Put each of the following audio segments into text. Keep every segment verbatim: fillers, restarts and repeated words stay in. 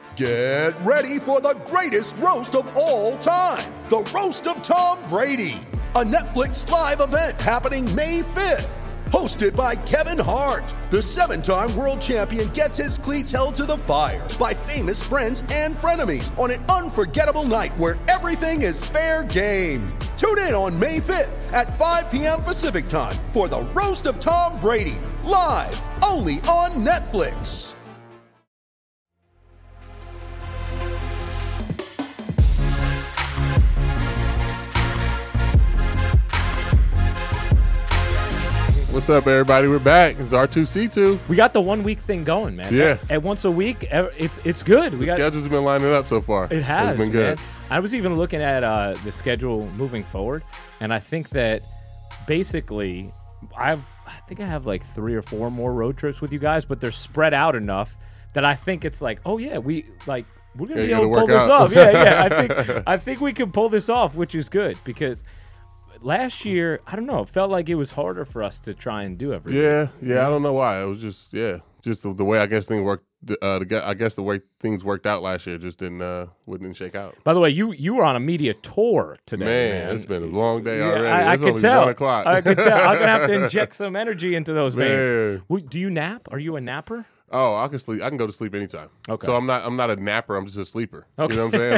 Get ready for the greatest roast of all time, the Roast of Tom Brady, a Netflix live event happening May fifth. Hosted by Kevin Hart, the seven-time world champion gets his cleats held to the fire by famous friends and frenemies on an unforgettable night where everything is fair game. Tune in on May fifth at five p.m. Pacific time for the Roast of Tom Brady, live only on Netflix. What's up, everybody? We're back. It's R two C two. We got the one week thing going, man. Yeah. At, at once a week, it's it's good. We the got, schedule's been lining up so far. It has, It's been good. man. I was even looking at uh, the schedule moving forward, and I think that basically, I've I think I have like three or four more road trips with you guys, but they're spread out enough that I think it's like, oh yeah, we like we're gonna Yeah, be you able to gotta pull work this out. off. Yeah, yeah. I think I think we can pull this off, which is good because last year, I don't know, it felt like it was harder for us to try and do everything. Yeah, yeah. I don't know why. It was just yeah, just the, the way I guess things worked. Uh, the, I guess the way things worked out last year just didn't uh, wouldn't shake out. By the way, you you were on a media tour today, Man, man. it's been a long day Yeah, already. I, I It's could only tell. one o'clock. I could tell. I'm gonna have to inject some energy into those veins. Man. Well, do you nap? Are you a napper? Oh, I can sleep. I can go to sleep anytime. Okay. So I'm not. I'm not a napper. I'm just a sleeper. Okay. You know what I'm saying?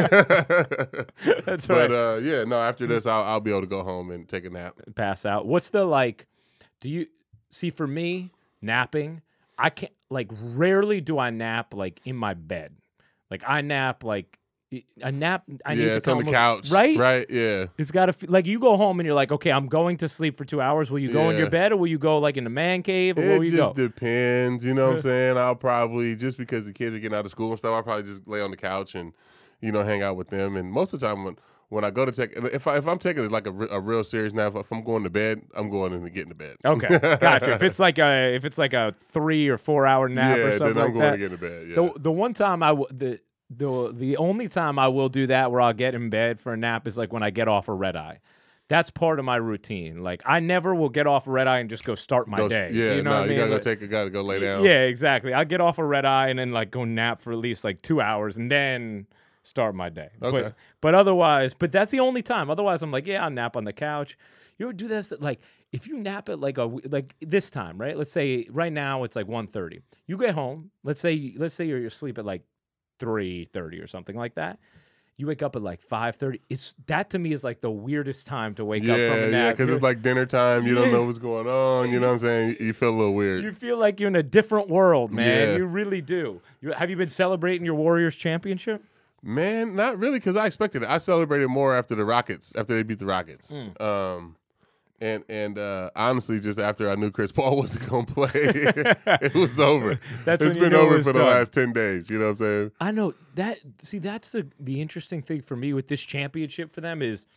Like. That's right. But uh, yeah, no. After this, I'll, I'll be able to go home and take a nap. Pass out. What's the like? Do you see? For me, napping, I can't. Like, rarely do I nap like in my bed. Like I nap like a nap. I yeah, need to it's on the come- couch. right? Right. Yeah. It's got to like you go home and you're like, okay, I'm going to sleep for two hours. Will you go in Yeah. your bed or will you go like in the man cave or where It will you just go? depends, you know what I'm saying? I'll probably, just because the kids are getting out of school and stuff, I'll probably just lay on the couch and, you know, hang out with them. And most of the time when, when I go to take, if, I, if I'm taking it like a, re- a real serious nap, if I'm going to bed, I'm going in to get into bed. Okay, gotcha. If it's like a if it's like a three or four hour nap yeah, or something then I'm like going that. to get into bed. Yeah. The the one time I w- the the the only time I will do that where I'll get in bed for a nap is like when I get off a red eye. That's part of my routine. Like I never will get off a red eye and just go start my Go- day. Yeah, you know no, what I mean? you gotta go Like- take a gotta go lay down. Yeah, exactly. I get off a red eye and then like go nap for at least like two hours and then start my day. Okay. But but otherwise, but that's the only time. Otherwise, I'm like, yeah, I'll nap on the couch. You ever do this? Like if you nap at like a like this time, right? Let's say right now it's like one thirty. You get home. Let's say let's say you're asleep at like three thirty or something like that. You wake up at like five thirty. It's that to me is like the weirdest time to wake Yeah, up from a yeah, nap. because You're- it's like dinner time. You don't know what's going on. You know what I'm saying? You, you feel a little weird. You feel like you're in a different world, man. Yeah. You really do. You, have you been celebrating your Warriors championship? Man, not really, because I expected it. I celebrated more after the Rockets, after they beat the Rockets. Mm. Um, and and uh, honestly, just after I knew Chris Paul wasn't going to play, it was over. That's It's when you been knew it over was for the done. last ten days. You know what I'm saying? I know that. See, that's the the interesting thing for me with this championship for them is,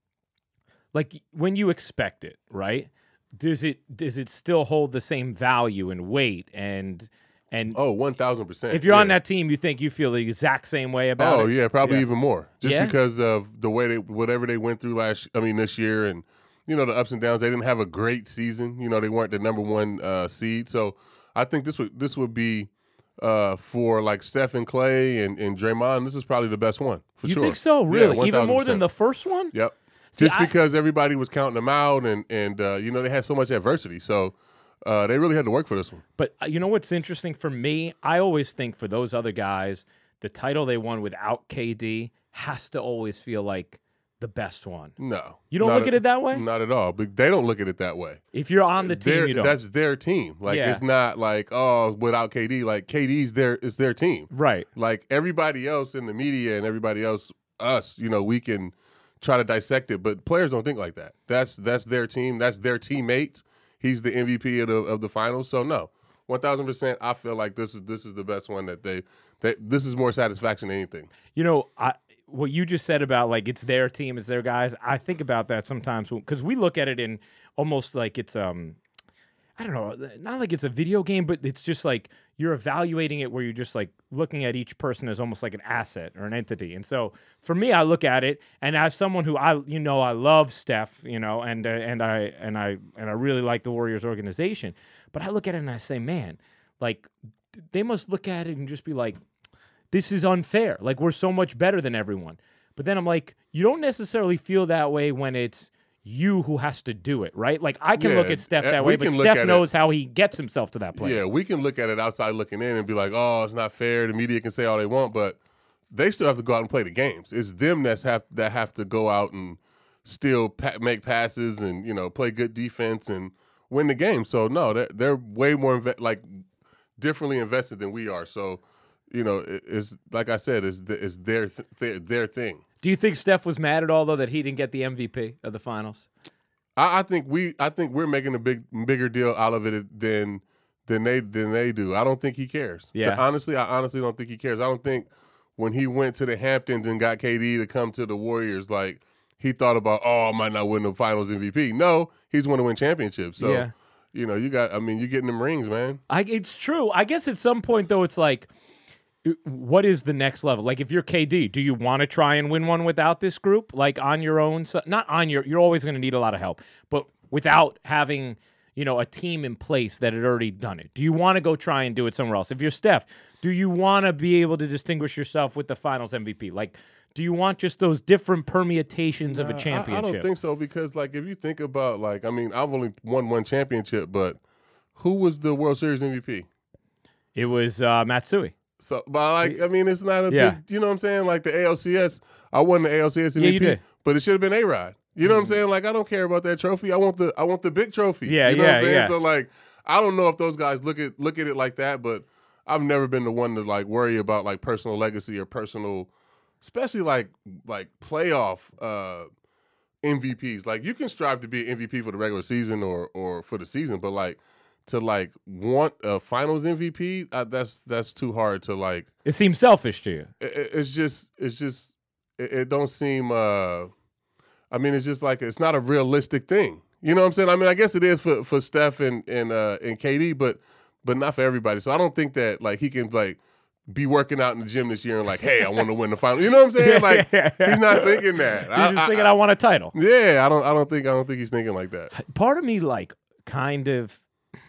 like, when you expect it, right? Does it does it still hold the same value and weight and and Oh, one thousand percent. if you're on that team, you think you feel the exact same way about Oh, it? yeah, probably Yeah. even more. Just Yeah? because of the way they, whatever they went through last, I mean, this year and, you know, the ups and downs. They didn't have a great season. You know, they weren't the number one uh, seed. So I think this would, this would be uh, for like Steph and Clay and, and Draymond. This is probably the best one for You sure. think so? Yeah, Really? Even more than one thousand percent. the first one? Yep. See, Just I- because everybody was counting them out and, and uh, you know, they had so much adversity. So uh, they really had to work for this one. But uh, you know what's interesting for me? I always think for those other guys, the title they won without K D has to always feel like the best one. No. You don't not look at it that way? Not at all. But they don't look at it that way. If you're on the team, Their- you don't. That's their team. Like Yeah. it's not like, oh, without K D. Like K D's their it's their team. Right. Like everybody else in the media and everybody else, us, you know, we can try to dissect it, but players don't think like that. That's that's their team. That's their teammate. He's the M V P of the of the finals. So no, one thousand percent. I feel like this is this is the best one that they that this is more satisfaction than anything. You know, I what you just said about like it's their team, it's their guys. I think about that sometimes because we look at it in almost like it's um, I don't know, not like it's a video game, but it's just like you're evaluating it where you're just like looking at each person as almost like an asset or an entity. And so for me, I look at it, and as someone who I, you know, I love Steph, you know, and uh, and I and I and I really like the Warriors organization, but I look at it and I say, man, like they must look at it and just be like, this is unfair. Like, we're so much better than everyone. But then I'm like, you don't necessarily feel that way when it's you who has to do it, right? Like, I can Yeah, look at Steph that we way, but can look Steph at knows how he gets himself to that place. Yeah, we can look at it outside looking in and be like, oh, it's not fair. The media can say all they want, but they still have to go out and play the games. It's them that's have that have to go out and still pa- make passes and, you know, play good defense and win the game. So, no, they're, they're way more, inve- like, differently invested than we are. So, you know, it, it's like I said, it's, it's their, th- their their thing. Do you think Steph was mad at all, though, that he didn't get the M V P of the finals? I, I think we, I think we're making a big, bigger deal out of it than than they than they do. I don't think he cares. Yeah. To, honestly, I honestly don't think he cares. I don't think when he went to the Hamptons and got K D to come to the Warriors, like, he thought about, oh, I might not win the finals M V P. No, he's want to win championships. So, Yeah. you know, you got, I mean, you're getting them rings, man. I, it's true. I guess at some point, though, it's like, what is the next level? Like, if you're K D, do you want to try and win one without this group? Like, on your own? So, not on your, you're always going to need a lot of help, but without having, you know, a team in place that had already done it. Do you want to go try and do it somewhere else? If you're Steph, do you want to be able to distinguish yourself with the finals M V P? Like, do you want just those different permutations of a championship? I, I don't think so because, like, if you think about, like, I mean, I've only won one championship, but who was the World Series M V P? It was uh, Matsui. So, but, like, I mean, it's not a Yeah. big, you know what I'm saying? Like, the A L C S, I won the A L C S M V P, Yeah, you did. but it should have been A-Rod. You know what I'm saying? Like, I don't care about that trophy. I want the I want the big trophy. Yeah, you know yeah, what I'm saying? yeah. So, like, I don't know if those guys look at look at it like that, but I've never been the one to, like, worry about, like, personal legacy or personal, especially, like, like playoff uh, M V Ps. Like, you can strive to be an M V P for the regular season or or for the season, but, like, to, like, want a finals M V P, uh, that's that's too hard to, like. It seems selfish to you. It, it's just it's just it, it don't seem. Uh, I mean, it's just like it's not a realistic thing. You know what I'm saying? I mean, I guess it is for, for Steph and and uh, and K D, but but not for everybody. So I don't think that, like, he can, like, be working out in the gym this year and, like, hey, I want to win the final. You know what I'm saying? Like, he's not thinking that. He's I, just thinking, I, I, I want a title. Yeah, I don't. I don't think. I don't think he's thinking like that. Part of me, like, kind of,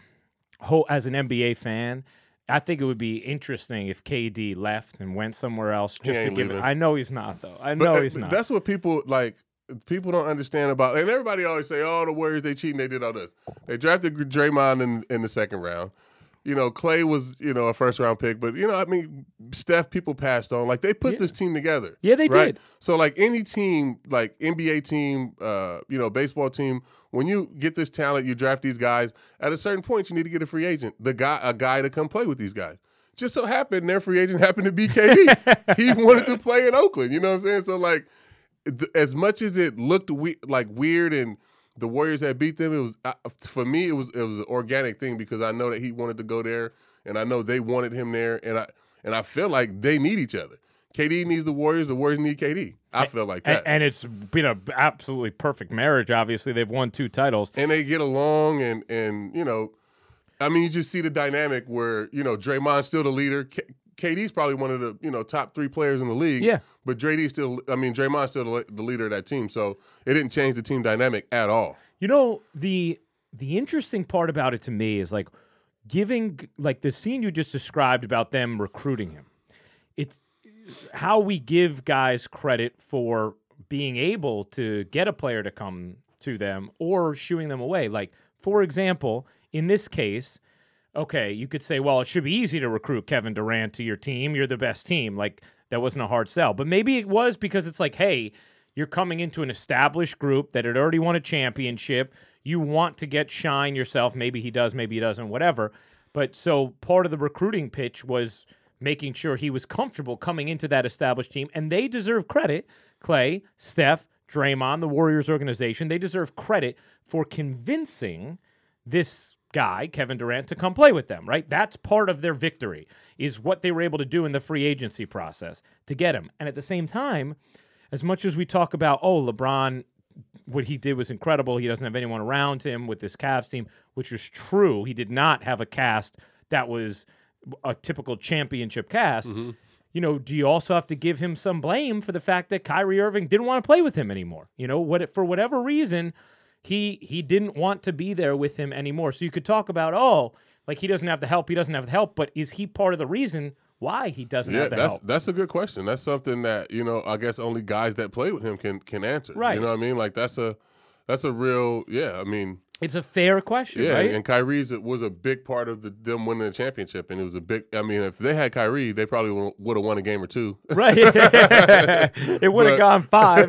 as an N B A fan, I think it would be interesting if K D left and went somewhere else just to give leaving. it. I know he's not, though. I But, know uh, he's not. That's what people, like, people don't understand about, and everybody always say, oh, the Warriors, they cheating, they did all this. They drafted Draymond in, in the second round. You know, Clay was, you know, a first-round pick, but, you know, I mean, Steph, people passed on. Like, they put Yeah. this team together. Yeah, they right? did. So, like, any team, like N B A team, uh, you know, baseball team, when you get this talent, you draft these guys, at a certain point, you need to get a free agent, the guy, a guy to come play with these guys. Just so happened, their free agent happened to be K D. He wanted to play in Oakland, you know what I'm saying? So, like, th- as much as it looked we- like weird and the Warriors had beat them, it was uh, for me it was it was an organic thing because I know that he wanted to go there and I know they wanted him there and I and I feel like they need each other. K D needs the Warriors, the Warriors need K D. I feel like that. And, and it's been an absolutely perfect marriage. Obviously, they've won two titles. And they get along and and you know, I mean, you just see the dynamic where, you know, Draymond's still the leader. K- KD's probably one of the, you know, top three players in the league. Yeah. But J D's still, I mean, Draymond's still the, the leader of that team. So it didn't change the team dynamic at all. You know, the the interesting part about it to me is, like, giving, like, the scene you just described about them recruiting him. It's how we give guys credit for being able to get a player to come to them or shooing them away. Like, for example, in this case, okay, you could say, well, it should be easy to recruit Kevin Durant to your team. You're the best team. Like, that wasn't a hard sell. But maybe it was because it's like, hey, you're coming into an established group that had already won a championship. You want to get shine yourself. Maybe he does, maybe he doesn't, whatever. But so part of the recruiting pitch was making sure he was comfortable coming into that established team. And they deserve credit. Clay, Steph, Draymond, the Warriors organization, they deserve credit for convincing this guy, Kevin Durant, to come play with them, right? That's part of their victory, is what they were able to do in the free agency process to get him. And at the same time, as much as we talk about, oh, LeBron, what he did was incredible. He doesn't have anyone around him with this Cavs team, which is true. He did not have a cast that was a typical championship cast. Mm-hmm. You know, do you also have to give him some blame for the fact that Kyrie Irving didn't want to play with him anymore? You know, what for whatever reason, he he didn't want to be there with him anymore. So you could talk about, oh, like, he doesn't have the help, he doesn't have the help, but is he part of the reason why he doesn't Yeah, have the that's help. that's a good question. That's something that, you know, I guess only guys that play with him can can answer. Right. You know what I mean? Like that's a that's a real yeah. I mean, It's a fair question, yeah. right? And Kyrie's it was a big part of the, them winning the championship, and it was a big. I mean, if they had Kyrie, they probably would have won a game or two. Right. It would have But- gone five.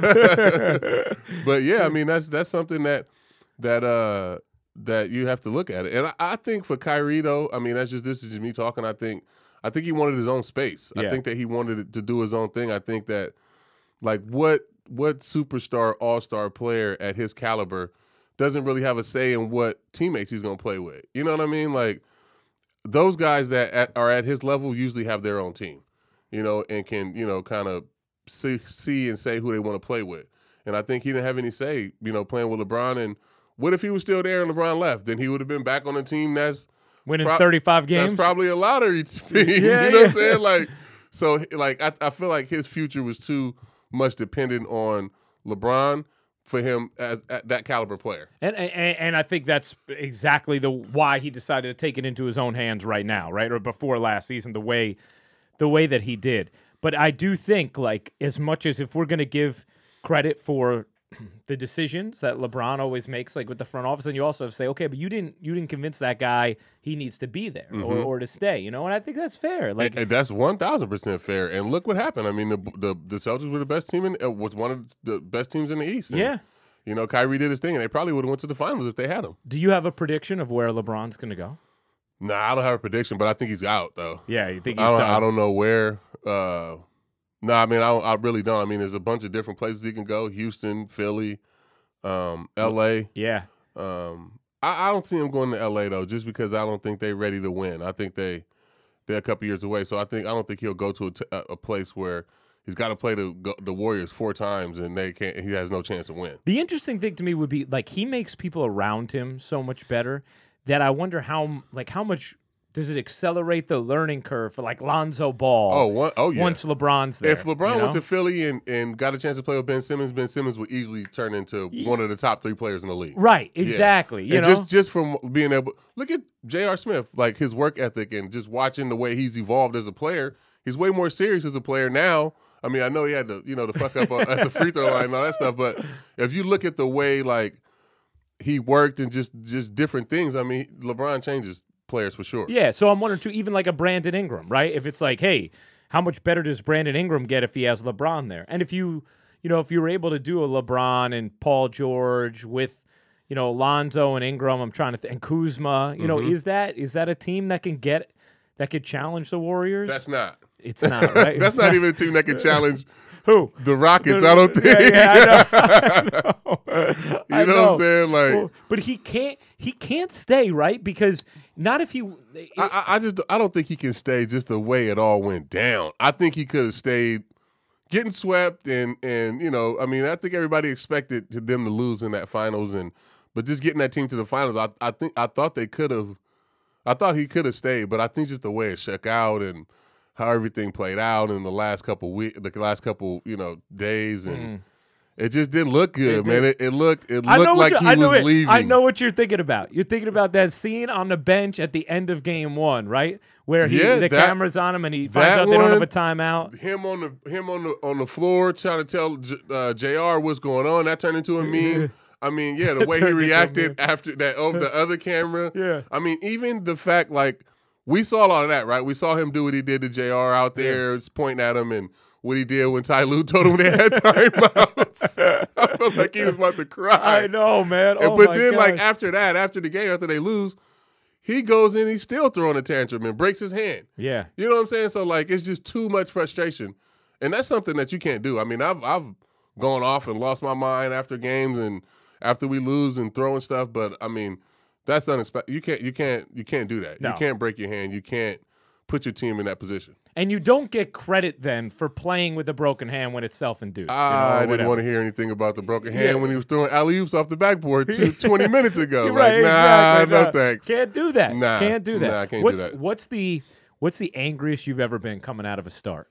But yeah, I mean that's that's something that that uh that you have to look at it. And I, I think for Kyrie though, I mean that's just this is just me talking. I think I think he wanted his own space. Yeah. I think that he wanted to do his own thing. I think that like what what superstar all star player at his caliber doesn't really have a say in what teammates he's gonna play with. You know what I mean? Like those guys that at, are at his level usually have their own team, you know, and can you know kind of see see and say who they want to play with. And I think he didn't have any say, you know, playing with LeBron. And what if he was still there and LeBron left? Then he would have been back on a team that's Winning Pro- thirty-five games. that's probably a lottery team. Yeah, you know yeah. what I'm saying? Like, so like I, I feel like his future was too much dependent on LeBron for him as, as that caliber player. And, and and I think that's exactly the why he decided to take it into his own hands right now, right? Or before last season, the way the way that he did. But I do think, like, as much as if we're going to give credit for the decisions that LeBron always makes, like with the front office, and you also say, okay, but you didn't you didn't convince that guy he needs to be there or, or to stay, you know? And I think that's fair. Like, And, and that's one thousand percent fair. And look what happened. I mean, the the, the Celtics were the best team in uh, was one of the best teams in the East. And, yeah. you know, Kyrie did his thing, and they probably would have went to the finals if they had him. Do you have a prediction of where LeBron's going to go? Nah, I don't have a prediction, but I think he's out though. Yeah, you think he's I don't, done? I don't know where. Uh, no, I mean, I, don't- I really don't. I mean, there's a bunch of different places he can go: Houston, Philly, um, L A. Yeah. Um, I, I don't see him going to L A though, just because I don't think they're ready to win. I think they they're a couple years away, so I think I don't think he'll go to a, t- a, a place where he's got to play the go- the Warriors four times and they can't. He has no chance to win. The interesting thing to me would be like he makes people around him so much better that I wonder how like how much does it accelerate the learning curve for like Lonzo Ball? Oh, one, oh yeah. Once LeBron's there, If LeBron you know? went to Philly and, and got a chance to play with Ben Simmons, Ben Simmons would easily turn into one of the top three players in the league. right, Yeah. exactly. You and know, just just from being able look at J R. Smith, like his work ethic and just watching the way he's evolved as a player, he's way more serious as a player now. I mean, I know he had to, you know, to fuck up on, at the free throw line and all that stuff, but if you look at the way like he worked and just just different things, I mean, LeBron changes players for sure. yeah. So I'm wondering too, even like a Brandon Ingram, right? If it's like, hey, how much better does Brandon Ingram get if he has LeBron there? And if you, you know, if you were able to do a LeBron and Paul George with, you know, Lonzo and Ingram, I'm trying to think, and Kuzma, you know, Mhm. is that is that a team that can get that could challenge the Warriors? That's not. It's not, right? That's It's not even a team that can challenge who. the Rockets, I don't think. Yeah, yeah, I know. I know. You know what I'm saying? Like, Well, but he can't. He can't stay, right? Because not if he. I, I I just I don't think he can stay just the way it all went down. I think he could have stayed getting swept and and you know, I mean, I think everybody expected them to lose in that finals and but just getting that team to the finals, I I think I thought they could have I thought he could have stayed, but I think just the way it shook out and how everything played out in the last couple week the last couple, you know, days and Mm. it just didn't look good, It man. did. It, it looked it I know looked what like you- he I know was it. leaving. I know what you're thinking about. You're thinking about that scene on the bench at the end of game one, right? Where he, Yeah, the that- camera's on him and he finds that out they don't have one- a timeout. Him on the him on the on the floor trying to tell J, uh, J R what's going on. That turned into a meme. I mean, yeah, the way he Turned into a reacted meme. after that over the other camera. Yeah. I mean, even the fact like we saw a lot of that, right? We saw him do what he did to J R out there, just pointing at him, and what he did when Ty Lue told him they had timeouts. I felt like he was about to cry. I know, man. And- Oh but my then, like gosh. after that, after the game, after they lose, he goes in, he's still throwing a tantrum and breaks his hand. yeah, You know what I'm saying? So like it's just too much frustration. And that's something that you can't do. I mean, I've I've gone off and lost my mind after games and after we lose and throwing stuff, but I mean, that's unexpected. You can't you can't you can't do that. No. You can't break your hand. You can't put your team in that position. and you don't get credit then for playing with a broken hand when it's self-induced. you know, I or didn't whatever. want to hear anything about the broken hand Yeah. when he was throwing alley-oops off the backboard two, twenty minutes ago. You're like, right, nah, exactly. no Nah, thanks. Can't do that. Nah, can't do that. nah, I can't do what's, that. What's the what's the angriest you've ever been coming out of a start?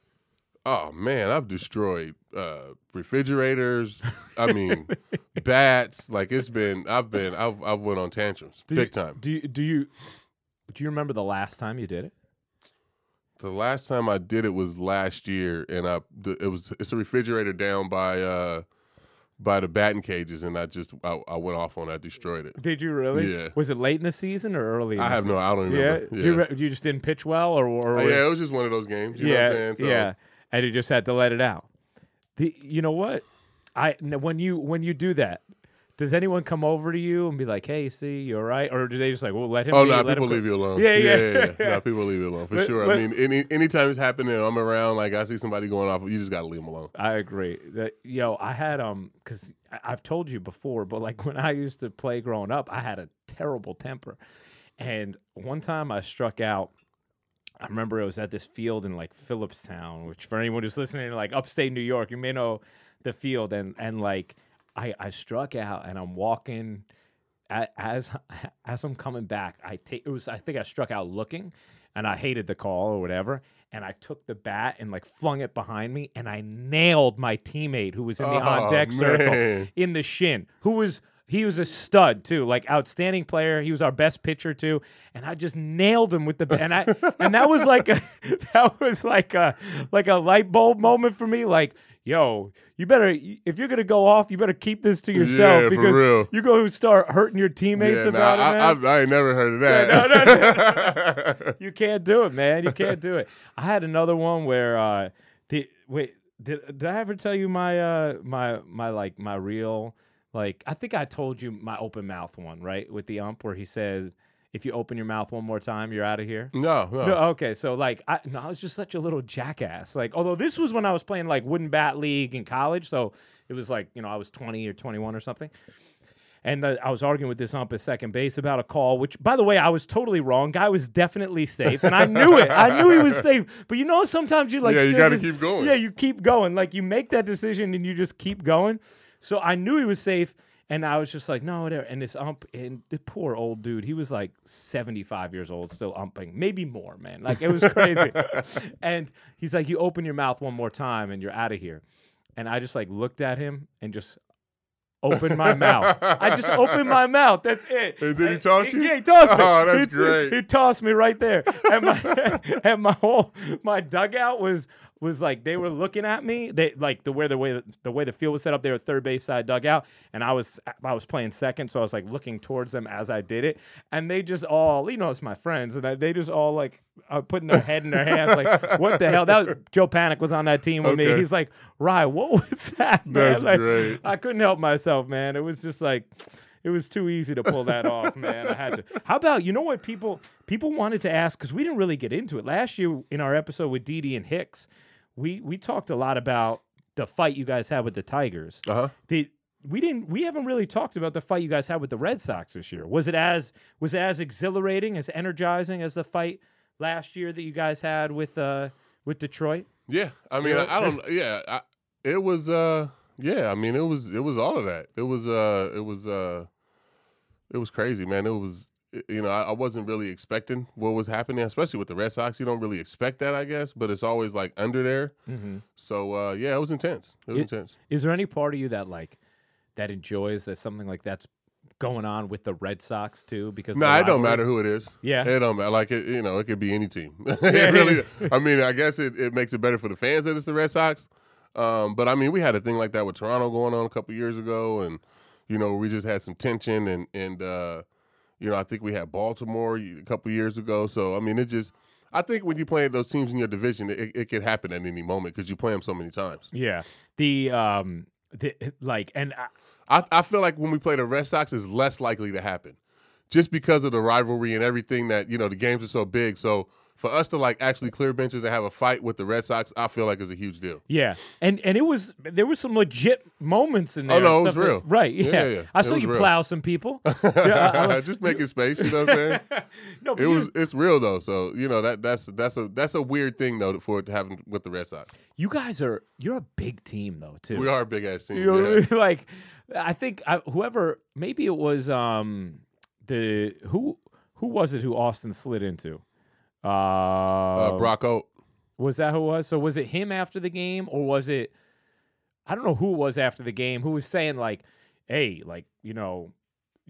Oh man, I've destroyed uh, refrigerators. I mean, bats. Like it's been. I've been. I've. I've went on tantrums Do big you, time. Do you do you do you remember the last time you did it? The last time I did it was last year, and I it was it's a refrigerator down by uh by the batting cages, and I just I, I went off on it. I destroyed it. Did you really? Yeah. Was it late in the season or early? In I the have season? no. I don't Yeah. remember. You, re- you just didn't pitch well, or, or Oh, yeah, it was just one of those games. You yeah, know what I'm saying? So, yeah, and you just had to let it out. The you know what? I when you when you do that, does anyone come over to you and be like, "Hey, see, you all right?" Or do they just like, "Well, let him"? Oh be, no, let people him leave you alone. Yeah, yeah, yeah. yeah. No, people leave you alone for But- sure. but- I mean, any anytime it's happening, I'm around. Like I see somebody going off, you just gotta leave them alone. I agree. That yo, I had um, because I've told you before, but like when I used to play growing up, I had a terrible temper, and one time I struck out. I remember it was at this field in like Phillipstown, which for anyone who's listening to like upstate New York, you may know the field, and and like I I struck out, and I'm walking. As as I'm coming back, I take it was I think I struck out looking, and I hated the call or whatever, and I took the bat and like flung it behind me, and I nailed my teammate who was in the Oh, on deck circle man. in the shin, who was he was a stud too, like outstanding player. He was our best pitcher too, and I just nailed him with the and I and that was like a that was like a like a light bulb moment for me, like. Yo, you better if you're gonna go off, you better keep this to yourself Yeah, for because real. you go start hurting your teammates Yeah, about nah, it, I, man. I, I ain't never heard of that. No, no, no. You can't do it, man. You can't do it. I had another one where uh, the wait did did I ever tell you my uh my my like my real like I think I told you my open mouth one, right, with the ump where he says if you open your mouth one more time, you're out of here. No, no. No, okay, so like I no, I was just such a little jackass. Like, although this was when I was playing like wooden bat league in college, so it was like you know I was twenty or twenty-one or something, and uh, I was arguing with this ump at second base about a call. Which, by the way, I was totally wrong. Guy was definitely safe, and I knew it. I knew he was safe. But you know, sometimes you like Yeah, you still gotta just- keep going. Yeah, you keep going. Like you make that decision and you just keep going. So I knew he was safe. And I was just like, no, whatever. And this ump, and the poor old dude, he was like seventy-five years old, still umping, maybe more, man. Like, it was crazy. And he's like, you open your mouth one more time and you're out of here. And I just like looked at him and just opened my mouth. I just opened my mouth. That's it. And did he toss you? Yeah, he tossed me. Oh, that's he, great. He tossed me right there. And my and my whole my dugout was was like they were looking at me. They like the way the way the way the field was set up. They were third base side dugout, and I was I was playing second, so I was like looking towards them as I did it. And they just all, you know, it's my friends, and they just all like uh, putting their head in their hands, like, what the hell? That was, Joe Panic was on that team with me. Okay. He's like, Rye, what was that, man? That's Like, great. I couldn't help myself, man. It was just like. It was too easy to pull that off, man. I had to. How about, you know what people people wanted to ask, because we didn't really get into it. Last year in our episode with Didi and Hicks, we we talked a lot about the fight you guys had with the Tigers. Uh huh. The we didn't we haven't really talked about the fight you guys had with the Red Sox this year. Was it as was it as exhilarating, as energizing as the fight last year that you guys had with uh with Detroit? Yeah, I mean, Yeah. I, I don't. Yeah, I, it was. uh Yeah, I mean, it was. It was all of that. It was. uh It was. uh It was crazy, man. It was. You know, I, I wasn't really expecting what was happening, especially with the Red Sox. You don't really expect that, I guess, but it's always like under there. Mm-hmm. So uh, yeah, it was intense. It was It- intense. Is there any part of you that like that enjoys that something like that's going on with the Red Sox too? Because No, the nah, it don't rivalry- matter who it is. Yeah. It don't matter. Like it, you know, it could be any team. it Yeah. really. I mean, I guess it, it makes it better for the fans that it's the Red Sox. Um, but I mean, we had a thing like that with Toronto going on a couple years ago, and you know, we just had some tension, and and uh, you know, I think we had Baltimore a couple years ago. So I mean, it just. I think when you play those teams in your division, it, it could happen at any moment because you play them so many times. Yeah. The um the like and I, I, I feel like when we play the Red Sox, it's less likely to happen, just because of the rivalry and everything that you know the games are so big. So for us to like actually clear benches and have a fight with theRed Sox, I feel like is a huge deal. yeah. And and it was there was some legit moments in there. Oh, no, and it was stuff that- real. right. Yeah. Yeah, yeah, yeah. I It saw was you real. plow some people. Yeah, I- I- just making space, you know what I'm saying? no, but It you- was it's real though. So you know that that's that's a that's a weird thing though for it to happen with the Red Sox. you guys are you're a big team though too. We are a big ass team. You know, yeah. like I think I, whoever maybe it was um the who who was it who Austin slid into? Uh, Uh, Brock Oak. Was that who it was? So was it him after the game, or was it? I don't know who it was after the game who was saying like, "Hey, like you know,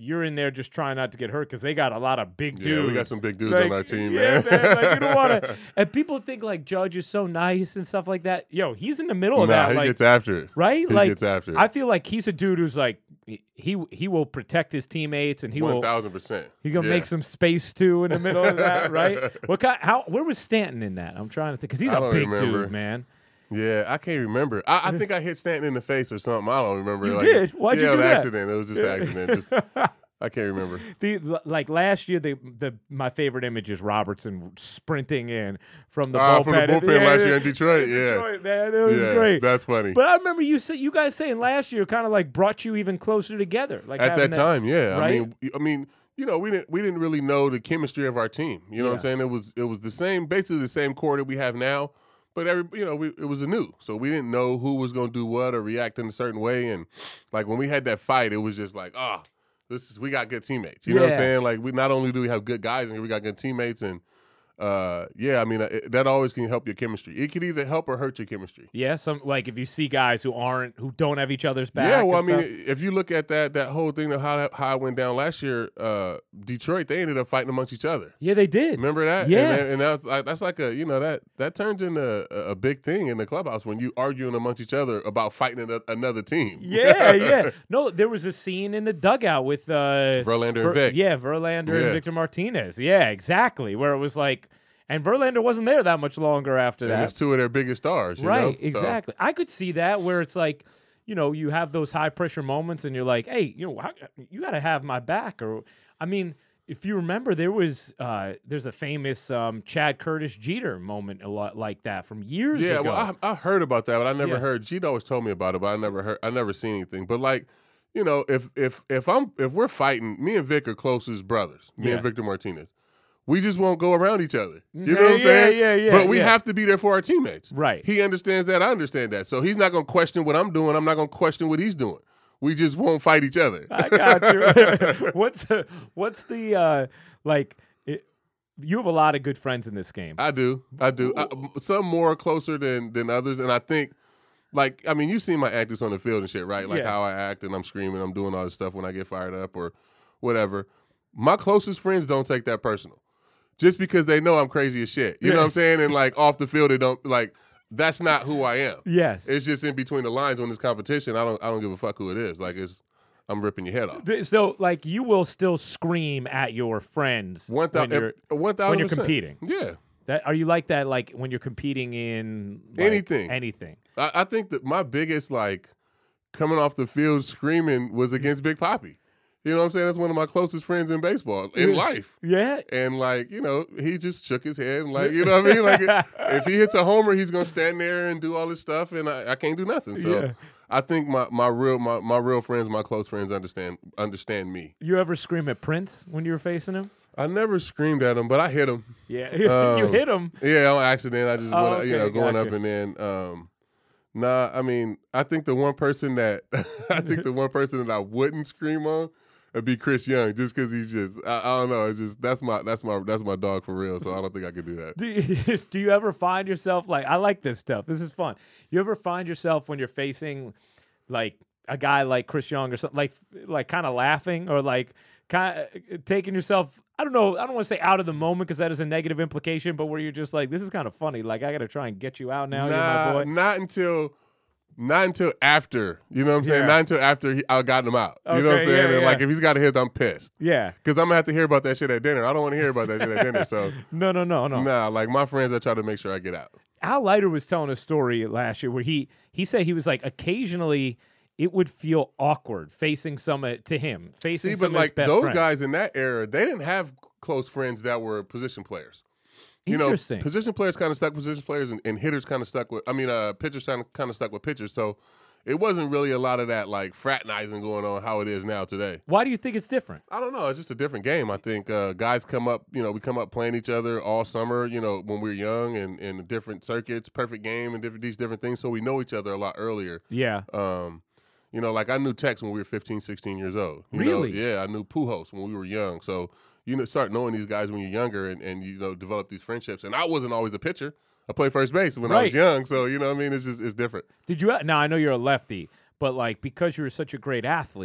you're in there just trying not to get hurt because they got a lot of big dudes. Yeah, we got some big dudes like, on our team, yeah, man. man like, you don't want to. And people think like Judge is so nice and stuff like that. Yo, he's in the middle of nah, that. he like, gets after it. Right? He like, gets after it. I feel like he's a dude who's like he he will protect his teammates and he One will. thousand percent. He gonna yeah. make some space too in the middle of that, right? What kind? How? Where was Stanton in that? I'm trying to think because he's I a don't big remember. dude, man. Yeah, I can't remember. I, I think I hit Stanton in the face or something. I don't remember. You like, did? Why'd yeah, you do an that? accident. It was just an accident. Just I can't remember. The like last year, the the my favorite image is Robertson sprinting in from the Ah, bullpen. from the bullpen Yeah, last yeah. year in Detroit. Yeah, Detroit, man, it was yeah, great. That's funny. But I remember you say, you guys saying last year kind of like brought you even closer together. Like At having that time, yeah. right? I mean, I mean, you know, we didn't we didn't really know the chemistry of our team. You know what Yeah. I'm saying? It was it was the same, basically the same core that we have now. But every you know, we, it was a new, so we didn't know who was going to do what or react in a certain way. And like when we had that fight, it was just like, oh, this is we got good teammates. You know what Yeah. I'm saying? Like we not only do we have good guys and we got good teammates, and uh, yeah, I mean it, that always can help your chemistry. It could either help or hurt your chemistry. Yeah, some like if you see guys who aren't who don't have each other's back. Yeah, well, I and mean, stuff. if you look at that that whole thing of how that, how it went down last year, uh, Detroit, they ended up fighting amongst each other. yeah, they did. Remember that? Yeah. and, that- and that's like that's like a you know that that turns into a, a big thing in the clubhouse when you arguing amongst each other about fighting a, another team. Yeah, yeah. No, there was a scene in the dugout with uh, Verlander Ver- and Vic. Yeah, Verlander and Yeah. Victor Martinez. Yeah, exactly. Where it was like, and Verlander wasn't there that much longer after and that. it's two of their biggest stars. You Right, know? So, exactly. I could see that where it's like, you know, you have those high pressure moments and you're like, hey, you know, how, you got to have my back. Or, I mean, if you remember, there was uh, there's a famous um, Chad Curtis Jeter moment a lot like that from years yeah, ago. well, I, I heard about that, but I never Yeah. heard. Gene always told me about it, but I never heard. I never seen anything. But like, you know, if if if I'm if we're fighting, me and Vic are close as brothers. Me Yeah. and Victor Martinez. We just won't go around each other. You know Yeah, what I'm yeah, saying? yeah, yeah, But we yeah. have to be there for our teammates. Right. He understands that. I understand that. So he's not going to question what I'm doing. I'm not going to question what he's doing. We just won't fight each other. I got you. what's the, what's the uh, like? It, you have a lot of good friends in this game. I do. I do. I, some more closer than than others, and I think, like, I mean, you see my antics on the field and shit, right? Like Yeah. how I act and I'm screaming, I'm doing all this stuff when I get fired up or whatever. My closest friends don't take that personal, just because they know I'm crazy as shit. You know what I'm saying? And like off the field, they don't like. That's not who I am. Yes. It's just in between the lines when it's competition. I don't. I don't give a fuck who it is. Like it's. I'm ripping your head off. D- So, like, you will still scream at your friends One when thousand. you're One thousand. when you're competing. Yeah. That are you like that? Like when you're competing in like, Anything. anything. I, I think that my biggest like coming off the field screaming was against Big Papi. You know what I'm saying? That's one of my closest friends in baseball, in Yeah. life. Yeah. And like, you know, he just shook his head and like, you know what I mean? Like if he hits a homer, he's gonna stand there and do all this stuff and I, I can't do nothing. So Yeah. I think my, my real my, my real friends, my close friends understand understand me. You ever scream at Prince when you were facing him? I never screamed at him, but I hit him. Yeah. you Um, hit him. Yeah, on accident. I just Oh, went, you okay, know, going up gotcha. and then. Um, nah, I mean, I think the one person that I think the one person that I wouldn't scream on would be Chris Young, just because he's just I, I don't know. It's just that's my that's my that's my dog for real. So I don't think I could do that. Do you, do you ever find yourself like I like this stuff. This is fun. You ever find yourself when you're facing like a guy like Chris Young or something like like kind of laughing or like kind of taking yourself I don't know, I don't want to say out of the moment because that is a negative implication, but where you're just like this is kind of funny. Like I got to try and get you out now, you're Nah, my boy. not until. Not until after, you know what I'm saying? Yeah. Not until after he, I got him out. You know what I'm Okay, saying? yeah, and yeah. like if he's got a hit, I'm pissed. Yeah. Because I'm going to have to hear about that shit at dinner. I don't want to hear about that shit at dinner. So, No, no, no, no. nah, like my friends, I try to make sure I get out. Al Leiter was telling a story last year where he he said he was like occasionally it would feel awkward facing some uh, to him facing See, some but of his like best those friends. guys in that era, they didn't have close friends that were position players. You know, Interesting. position players kind of stuck with position players, and, and hitters kind of stuck with. I mean, uh, pitchers kind of kind of stuck with pitchers. So it wasn't really a lot of that like fraternizing going on how it is now today. Why do you think it's different? I don't know. It's just a different game. I think uh, guys come up, you know, we come up playing each other all summer, you know, when we were young and in different circuits, perfect game and different these different things. So we know each other a lot earlier. Yeah. Um, you know, like I knew Tex when we were fifteen, sixteen years old. You Really? know? Yeah, I knew Pujols when we were young. So you know, start knowing these guys when you're younger and, and you know, develop these friendships. And I wasn't always a pitcher. I played first base when I was Right. young. So, you know what I mean? It's just, it's different. Did you? Now I know you're a lefty, but like because you were such a great athlete,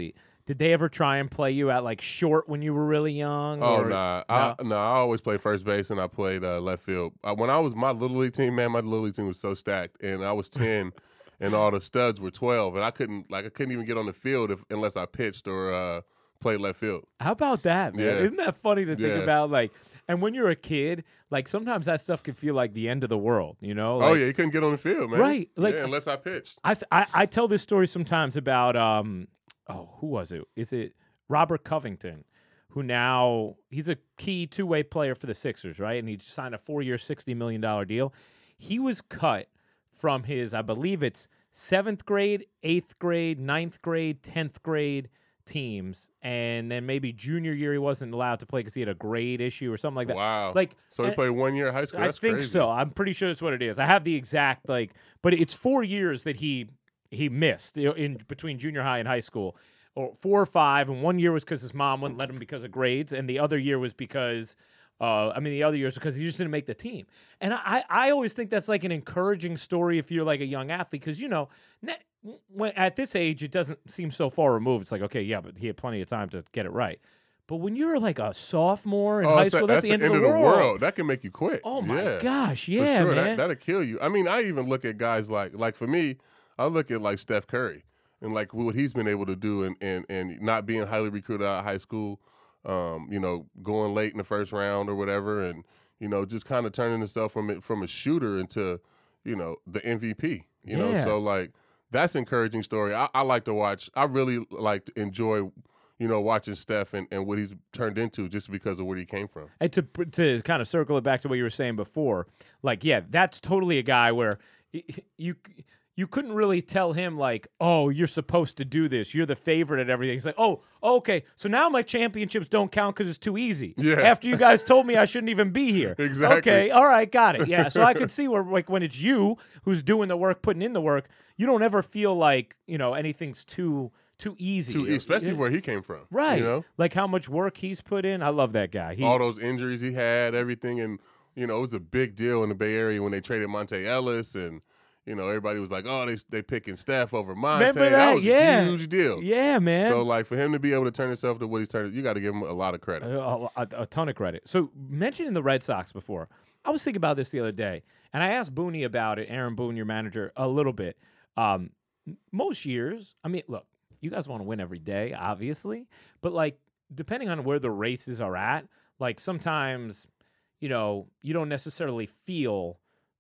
Did they ever try and play you at like short when you were really young? Oh or, nah, no? I, no, I always played first base and I played uh, left field. Uh, when I was my little league team, man, my little league team was so stacked, and I was ten, and all the studs were twelve, and I couldn't like I couldn't even get on the field if, unless I pitched or uh, played left field. How about that, man? Yeah. Isn't that funny to think Yeah. about? Like, and when you're a kid, like sometimes that stuff can feel like the end of the world. You know? oh Like, yeah, you couldn't get on the field, man. Right, like- yeah, unless I pitched. I, th- I I tell this story sometimes about um oh who was it? Is it Robert Covington, who now he's a key two way player for the Sixers, right? And he signed a four year, sixty million dollar deal. He was cut from his, I believe it's seventh grade, eighth grade, ninth grade, tenth grade teams, and then maybe junior year he wasn't allowed to play because he had a grade issue or something like that. Wow. Like So he and- played one year of high school. I That's think crazy. so. I'm pretty sure that's what it is. I have the exact like, but it's four years that he he missed you know, in between junior high and high school, or four or five. And one year was because his mom wouldn't let him because of grades, and the other year was because, uh, I mean, the other year was because he just didn't make the team. And I I always think that's like an encouraging story if you're like a young athlete, because you know, ne- when at this age it doesn't seem so far removed. It's like, okay, yeah, but he had plenty of time to get it right. But when you're like a sophomore in Oh, high that's, school, the, that's, the end, of the, world. world. That can make you quit. Oh my yeah. gosh, For yeah, sure, man. That, that'll kill you. I mean, I even look at guys like, like for me, I look at like Steph Curry and like what he's been able to do, and and, and not being highly recruited out of high school, um, you know, going late in the first round or whatever, and you know, just kind of turning himself from it from a shooter into, you know, the M V P. You know, Yeah. so like that's an encouraging story. I, I like to watch. I really like to enjoy, you know, watching Steph and, and what he's turned into just because of where he came from. And to to kind of circle it back to what you were saying before, like, yeah, that's totally a guy where y- you you couldn't really tell him like, oh, you're supposed to do this. You're the favorite at everything. He's like, oh, okay, so now my championships don't count because it's too easy. Yeah. After you guys told me I shouldn't even be here. Exactly. Okay, all right, got it. Yeah, so I could see where like when it's you who's doing the work, putting in the work, you don't ever feel like you know anything's too too easy. Too, especially Yeah. where he came from. Right. You know? Like how much work he's put in. I love that guy. He, All those injuries he had, everything, and you know it was a big deal in the Bay Area when they traded Monte Ellis, and you know everybody was like, "Oh, they they picking Steph over Monte." Remember that? was Yeah. a huge deal. yeah, man. So like for him to be able to turn himself to what he's turned, you got to give him a lot of credit. A, a, a ton of credit. So mentioning the Red Sox before, I was thinking about this the other day, and I asked Booney about it, Aaron Boone, your manager, a little bit. Um, most years, I mean, look, you guys want to win every day, obviously, but like depending on where the races are at, like sometimes, you know, you don't necessarily feel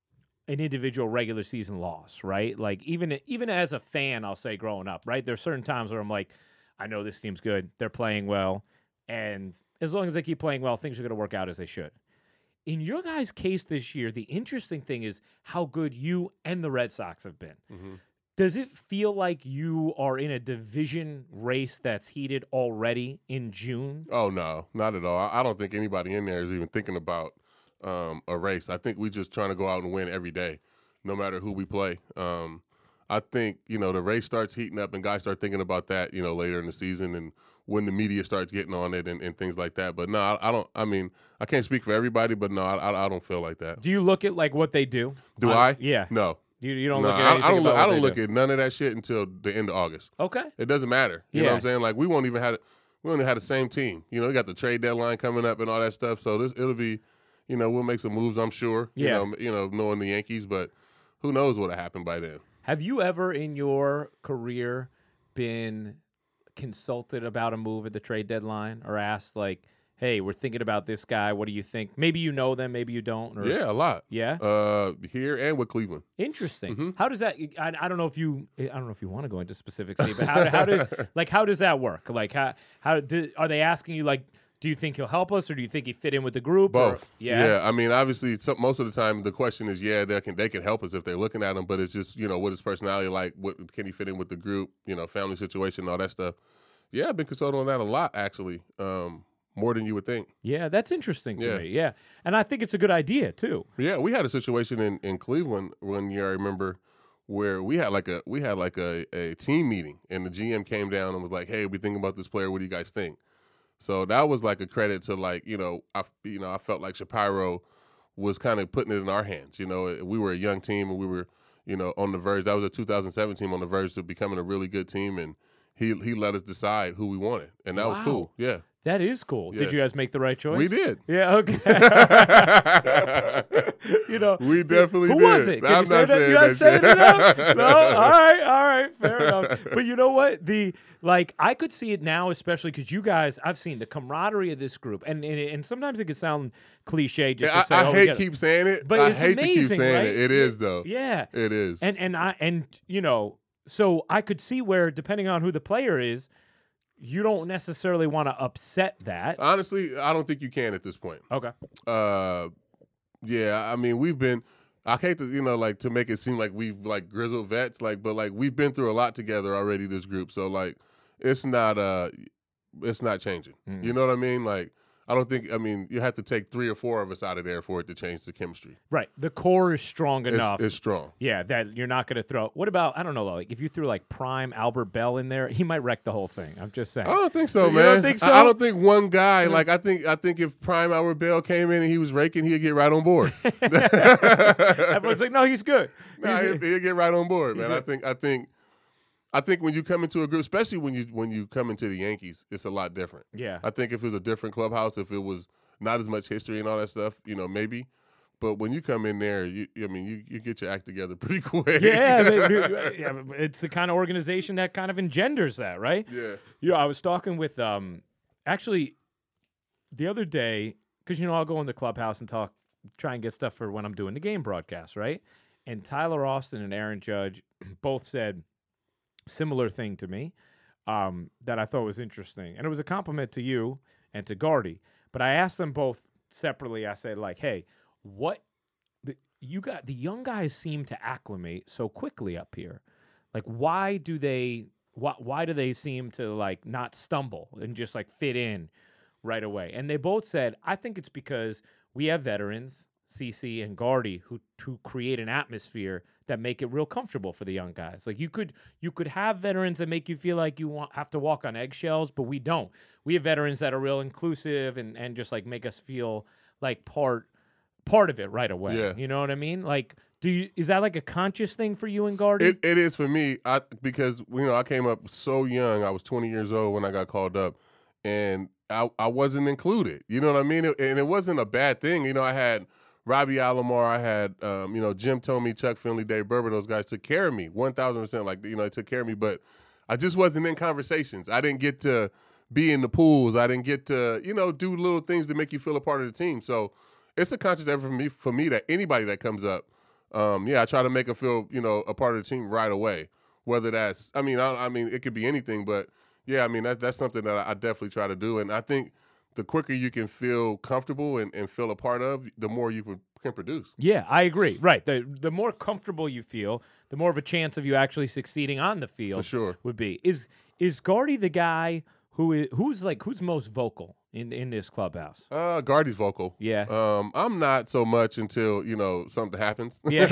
an individual regular season loss, right? Like even even as a fan, I'll say growing up, right? There's certain times where I'm like, I know this team's good, they're playing well, and as long as they keep playing well, things are going to work out as they should. In your guys' case this year, the interesting thing is how good you and the Red Sox have been. Mm-hmm. Does it feel like you are in a division race that's heated already in June? Oh no, not at all. I, I don't think anybody in there is even thinking about um, a race. I think we just trying to go out and win every day, no matter who we play. Um, I think you know the race starts heating up, and guys start thinking about that, you know, later in the season and when the media starts getting on it and, and things like that. But no, I, I don't. I mean, I can't speak for everybody, but no, I, I, I don't feel like that. Do you look at like what they do? Do On- I? Yeah. No. You, you don't No, look at I, anything I don't. about Look, what I don't they look do. at none of that shit until the end of August. Okay. It doesn't matter. You know Yeah. what I'm saying? Like we won't even have we only had the same team. You know, we got the trade deadline coming up and all that stuff. So this it'll be, you know, we'll make some moves. I'm sure. Yeah. You know, you know, knowing the Yankees, but who knows what'll happen by then? Have you ever in your career been consulted about a move at the trade deadline or asked like, hey, we're thinking about this guy. What do you think? Maybe you know them, maybe you don't. Or, Yeah, a lot. Yeah. Uh, here and with Cleveland. Interesting. Mhm. How does that? I, I don't know if you. I don't know if you want to go into specifics, Steve, but how how did like how does that work? Like how how do are they asking you like? Do you think he'll help us, or do you think he fit in with the group? or- Both. yeah. I mean, obviously, some, most of the time the question is, yeah, they can they can help us if they're looking at him, but it's just you know what his personality like. What can he fit in with the group? You know, family situation, all that stuff. Yeah, I've been consulted on that a lot actually. Um, more than you would think. Yeah, that's interesting to Yeah. me. Yeah, and I think it's a good idea too. Yeah, we had a situation in, in Cleveland one year, I remember, where we had like a we had like a, a team meeting and the G M came down and was like, "Hey, we thinking about this player. What do you guys think?" So that was like a credit to like, you know, I you know, I felt like Shapiro was kind of putting it in our hands. You know, we were a young team and we were, you know, on the verge. That was a two thousand seven team on the verge of becoming a really good team, and he he let us decide who we wanted, and that Wow. was cool. Yeah. That is cool. Yeah. Did you guys make the right choice? We did. Yeah, okay. you know, We definitely who did. was it? Can I'm you say not that? saying You not that saying shit. it now? No? All right, all right, fair enough. But you know what? The like I could see it now, especially because you guys, I've seen the camaraderie of this group, and and, and sometimes it could sound cliche just Yeah, to say, I, I oh, we hate gotta- keep saying it, But I it's hate to keep amazing, saying right? it. It is though. Yeah, It is. and and I and you know, so I could see where depending on who the player is, you don't necessarily want to upset that. Honestly, I don't think you can at this point. Okay. Uh, yeah, I mean, we've been. I hate to, you know, like to make it seem like we've like grizzled vets, like, but like we've been through a lot together already. This group, so like, it's not, uh, it's not changing. Mm. You know what I mean? Like, I don't think. I mean, you have to take three or four of us out of there for it to change the chemistry. Right. The core is strong It's, enough. it's strong. Yeah, that you're not going to throw. What about I don't know, like if you threw like prime Albert Bell in there, he might wreck the whole thing. I'm just saying. I don't think so, You man. don't think so? I, I don't think one guy. Like I think, I think if Prime Albert Bell came in and he was raking, he'd get right on board. Everyone's like, no, he's good. Nah, He's- he'd, he'd get right on board, man. he's I a- think, I think, I think when you come into a group, especially when you when you come into the Yankees, it's a lot different. yeah. I think if it was a different clubhouse, if it was not as much history and all that stuff, you know, maybe. But when you come in there, you, I mean, you, you get your act together pretty quick. Yeah, but- yeah, but it's the kind of organization that kind of engenders that, right? yeah. You know, I was talking with um actually the other day because you know I'll go in the clubhouse and talk, try and get stuff for when I'm doing the game broadcast, right? And Tyler Austin and Aaron Judge both said similar thing to me um, that I thought was interesting, and it was a compliment to you and to Gardy. But I asked them both separately. I said, like, hey, what the, you got? The young guys seem to acclimate so quickly up here. Like, why do they? Why, why do they seem to like not stumble and just like fit in right away? And they both said, I think it's because we have veterans, C C and Gardy, who to create an atmosphere that make it real comfortable for the young guys. Like you could you could have veterans that make you feel like you want have to walk on eggshells, but we don't. We have veterans that are real inclusive and, and just like make us feel like part part of it right away. Yeah. You know what I mean? Like do you is that like a conscious thing for you and Gardy? It, it is for me, I because you know I came up so young. I was twenty years old when I got called up, and I I wasn't included. You know what I mean? It, and it wasn't a bad thing. You know, I had Robbie Alomar, I had um, you know Jim Tomey, Chuck Finley, Dave Berber. Those guys took care of me one thousand percent. Like you know, they took care of me, but I just wasn't in conversations. I didn't get to be in the pools. I didn't get to you know do little things to make you feel a part of the team. So it's a conscious effort for me for me that anybody that comes up. Um, yeah, I try to make them feel, you know, a part of the team right away. Whether that's, I mean, I, I mean, it could be anything, but yeah, I mean, that's that's something that I, I definitely try to do. And I think the quicker you can feel comfortable and, and feel a part of, the more you can, can produce. Yeah, I agree. Right. The the more comfortable you feel, the more of a chance of you actually succeeding on the field For sure. would be. Is is Gardy the guy who is who's like who's most vocal in, in this clubhouse? Uh, Gardy's vocal. Yeah. Um, I'm not so much until you know something happens. Yeah.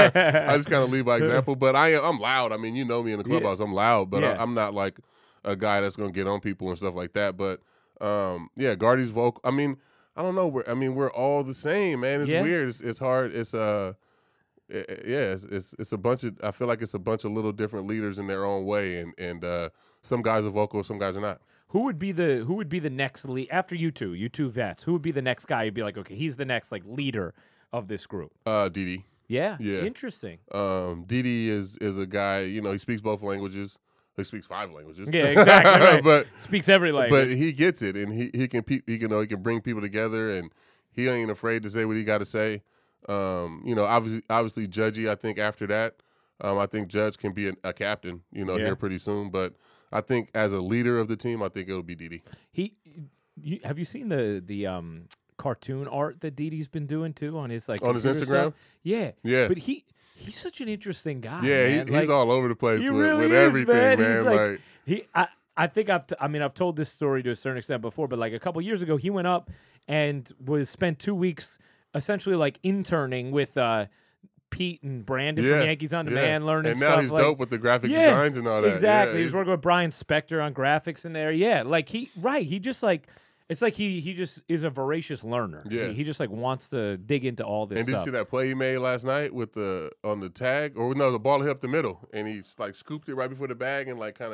I just kind of lead by example, but I am I'm loud. I mean, you know me in the Yeah. clubhouse. I'm loud, but Yeah. I, I'm not like a guy that's gonna get on people and stuff like that. But um, yeah, Gardy's vocal. I mean, I don't know. We're I mean, we're all the same, man. It's Yeah. weird. It's, it's hard. It's uh, i- i- yeah. It's, it's it's a bunch of. I feel like it's a bunch of little different leaders in their own way, and and uh, some guys are vocal, some guys are not. Who would be the who would be the next lead after you two, you two vets? Who would be the next guy? You'd be like, okay, he's the next like leader of this group. Uh, Didi. Yeah. Yeah. Interesting. Um, Didi is is a guy. You know, he speaks both languages. He speaks five languages. Yeah, exactly. Right. but Speaks every language. but he gets it, and he he can pe- he can know he can bring people together, and he ain't afraid to say what he got to say. Um, you know, obviously obviously Judgy. I think after that, um, I think Judge can be a, a captain. You know, Yeah. here pretty soon. But I think as a leader of the team, I think it'll be Didi. He, you, have you seen the the um cartoon art that Didi's been doing too on his like On his computer Instagram? stuff? Yeah, Yeah. but he he's such an interesting guy. Yeah, he, man. he's Like, all over the place he with, really with is, everything, man. man. He's like, like he, I, I think I've, t- I mean, I've told this story to a certain extent before, but like a couple years ago, he went up and was spent two weeks essentially like interning with uh, Pete and Brandon yeah, from Yankees on yeah. Demand, learning and stuff. now he's like, dope with the graphic Yeah, designs and all that. exactly. Yeah, he was he's- working with Brian Spector on graphics in there. Yeah, like he, right. He just like, it's like he he just is a voracious learner. Yeah. He, he just like wants to dig into all this And did you stuff. see that play he made last night with the on the tag, or no, the ball hit up the middle, and he like scooped it right before the bag and like kind of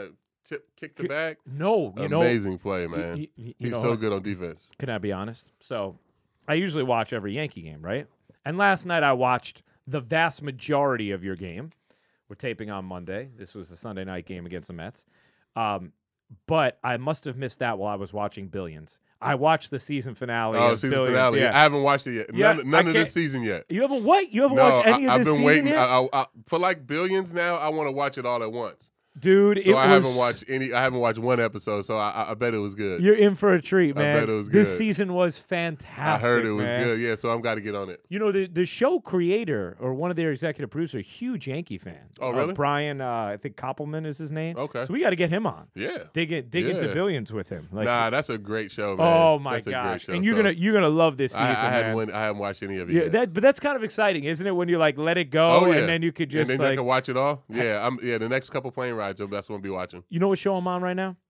tip, kick the bag. No, you know, amazing play, man. you- you- you He's know so what? good on defense. Can I be honest? So, I usually watch every Yankee game, right? And last night I watched the vast majority of your game. We're taping on Monday. This was the Sunday night game against the Mets. Um, but I must have missed that while I was watching Billions. I watched the season finale. Oh, of season Billions, finale. Yeah. I haven't watched it yet. Yeah, None, none I of this can't- season yet. You haven't what? You haven't No, watched any I, of I've this been season waiting. yet? I, I, I, for like Billions now, I want to watch it all at once. Dude, So it I was, haven't watched any. I haven't watched one episode. So I, I, I bet it was good. You're in for a treat, I man. bet it was This good. season was I fantastic. heard it was man. good. Yeah, so I'm got to get on it. You know, the the show creator or one of their executive producers, huge Yankee fan. Oh, Uh, really? Brian, uh, I think Koppelman is his name. Okay. So we got to get him on. Yeah. Dig it, dig into Yeah. Billions with him. Like, Nah, that's a great show, man. oh my that's a great gosh! show. And you're So gonna you're gonna love this season, I, I hadn't man. went, I haven't watched any of it Yeah, yet. that, but that's kind of exciting, isn't it? When you like let it go, Oh, yeah. and then you could just and then I like, can watch it all. Yeah, I'm. Yeah, the next couple plane rides, that's what I'll be watching. you know what show I'm on right now?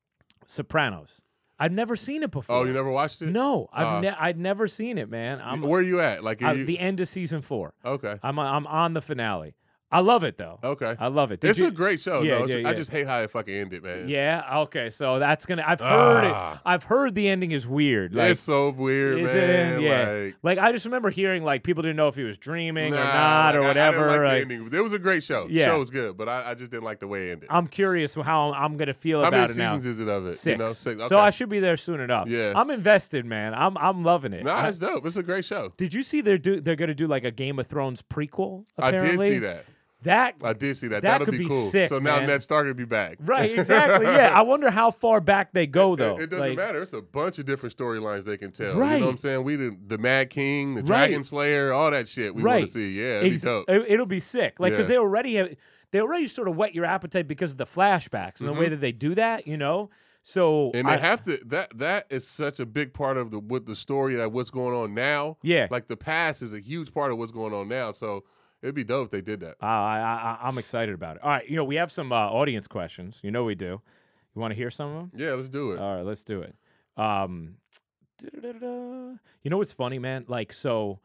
Sopranos. I've never seen it before. Oh, you never watched it? No, I've Uh, ne- I'd never seen it, man. I'm Where are you at? Like, are uh, you, the end of season four. okay, I'm I'm on the finale. I love it though. okay. I love it. Did It's you- a great show. Yeah, no, it's- yeah, I yeah. just hate how it fucking ended, man. Yeah. Okay. So that's gonna. I've heard Ah. it. I've heard the ending is weird. Like, it's so weird, is man. it? Yeah. Like, Like I just remember hearing like people didn't know if he was dreaming nah, or not or like, I- whatever. I, didn't like like, the ending. It was a great show. Yeah. Show was good, but I, I just didn't like the way it ended. I'm curious how I'm gonna feel How about many it now. seasons is it of it? Six. You know, six. Okay. So I should be there soon enough. Yeah. I'm invested, man. I'm I'm loving it. Nah, I- it's dope. It's a great show. did you see they're do they're gonna do like a Game of Thrones prequel? Apparently? I did see that. That I did see that. That That'll could be be cool. sick, so now man. Ned Stark will be back. right, exactly. Yeah. I wonder how far back they go It- though. It, doesn't Like, matter. It's a bunch of different storylines they can tell. You Right. know what I'm saying? We the, the Mad King, the Right. Dragon Slayer, all that shit we want Right. to see. Yeah, it'd Ex- be dope. it- It'll be sick. Like because Yeah. they already have they already sort of whet your appetite because of the flashbacks and the way that they do that. You know. So Mm-hmm. And they I- have to. That that is such a big part of the with the story that what's going on now. Yeah. Like the past is a huge part of what's going on now. So it'd be dope if they did that. Uh, I, I, I'm excited about it. All right, you know, we have some uh, audience questions. You know we do. You want to hear some of them? Yeah, let's do it. All right, let's do it. Um, da-da-da-da. you know what's funny, man? Like, so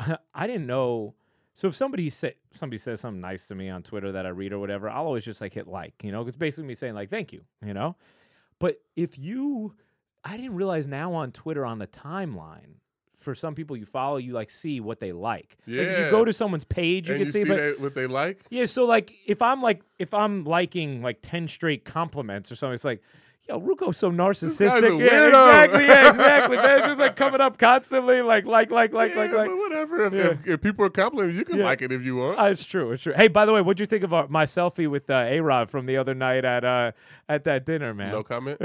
I didn't know. So if somebody say somebody says something nice to me on Twitter that I read or whatever, I'll always just like hit like. You know, it's basically me saying like thank you. You know, but if you, I didn't realize now on Twitter on the timeline. For some people you follow, you like see what they like. Like if you Yeah. go to someone's page, you and can you see, see but that, what they like. yeah, so like if I'm like if I'm liking like ten straight compliments or something, it's like, yo, Ruco's so narcissistic. guy's a yeah, weirdo. exactly. Yeah, exactly. Man, it's just like coming up constantly, like, like, like, like, yeah, like, like. but whatever. If, Yeah. if, if people are complimenting you, you can Yeah. like it if you want. Uh, it's true. It's true. Hey, by the way, what'd you think of our, my selfie with uh, A Rod from the other night at uh, at that dinner, man? No comment.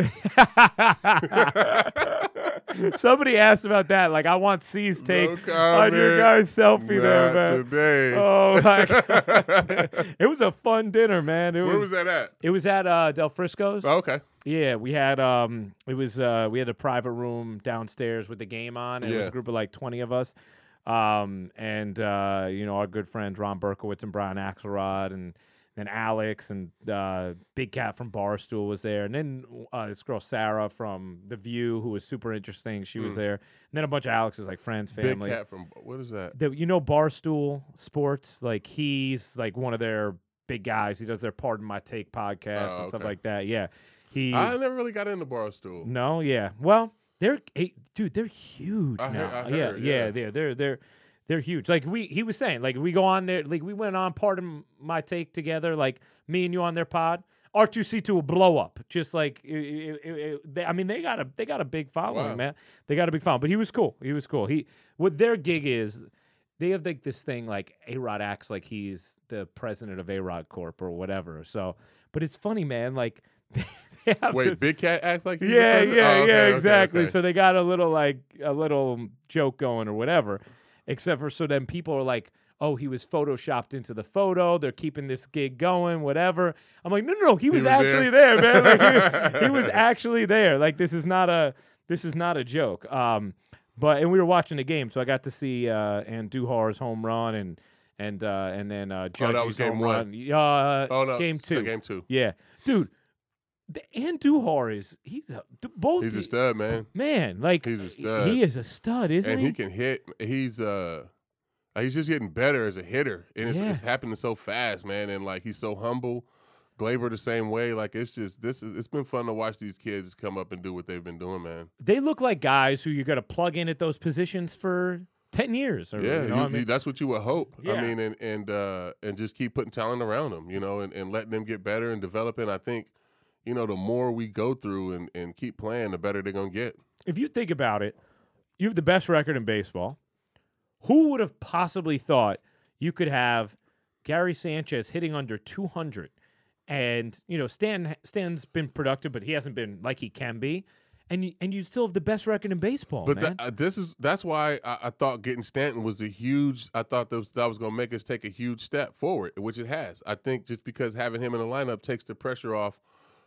Somebody asked about that. Like, I want C's take No on your comment. guys' selfie there, Not man. today. Oh my god, it was a fun dinner, man. It Where was. was that at? It was at uh, Del Frisco's. Oh, okay. Yeah, we had um, it was uh, we had a private room downstairs with the game on. And It was Yeah. a group of like twenty of us, um, and uh, you know our good friends Ron Berkowitz and Brian Axelrod, and then Alex and uh, Big Cat from Barstool was there, and then uh, this girl Sarah from The View, who was super interesting. She was there, and then a bunch of Alex's like friends, Big family. Cat from what is that? The, you know Barstool Sports, like he's like one of their big guys. He does their Pardon My Take podcast Oh, and stuff okay. like that. Yeah, he. I never really got into Barstool. No, yeah. Well, they're hey, dude, they're huge I now. heard- I yeah, heard, yeah, yeah. they're they're they're they're huge. Like we he was saying, like we go on there, like we went on Pardon My Take together, like me and you on their pod. R two C two will blow up. Just like it, it, it, it- they, I mean, they got a they got a big following, Wow. man. They got a big following. But he was cool. He was cool. He what their gig is. They have like this thing like A-Rod acts like he's the president of A-Rod Corp or whatever. So, but it's funny, man. Like they have Wait, this- Big Cat act like he's the yeah, president? yeah, Oh, okay, yeah, okay, exactly. okay. So they got a little like a little joke going or whatever. Except for so then people are like, oh, he was photoshopped into the photo. They're keeping this gig going, whatever. I'm like, no, no, no. He was, was actually there? there, man. Like, he, he was actually there. Like this is not a this is not a joke. Um, but and we were watching the game, so I got to see uh Andujar's home run and and uh and then uh Oh, that Judge's was game home one. run. Uh, Oh no, game so two. game two. Yeah, dude. The Andujar is he's a, d- both He's a the- stud, man, man. Like He's a stud. He is a stud, isn't and he? he can hit. He's uh, he's just getting better as a hitter, and it's, Yeah. it's happening so fast, man. And like he's so humble, Glaber the same way. Like it's just this is it's been fun to watch these kids come up and do what they've been doing, man. They look like guys who you're going to plug in at those positions for ten years. Or, yeah, you know you, I mean? you, that's what you would hope. Yeah. I mean, and and uh, and just keep putting talent around them, you know, and, and letting them get better and developing. I think, you know, the more we go through and, and keep playing, the better they're gonna get. If you think about it, you have the best record in baseball. Who would have possibly thought you could have Gary Sanchez hitting under two hundred? And, you know, Stan Stan's been productive, but he hasn't been like he can be. And you, and you still have the best record in baseball, But man. th- uh, this is that's why I, I thought getting Stanton was a huge. I thought that was, that was going to make us take a huge step forward, which it has. I think just because having him in the lineup takes the pressure off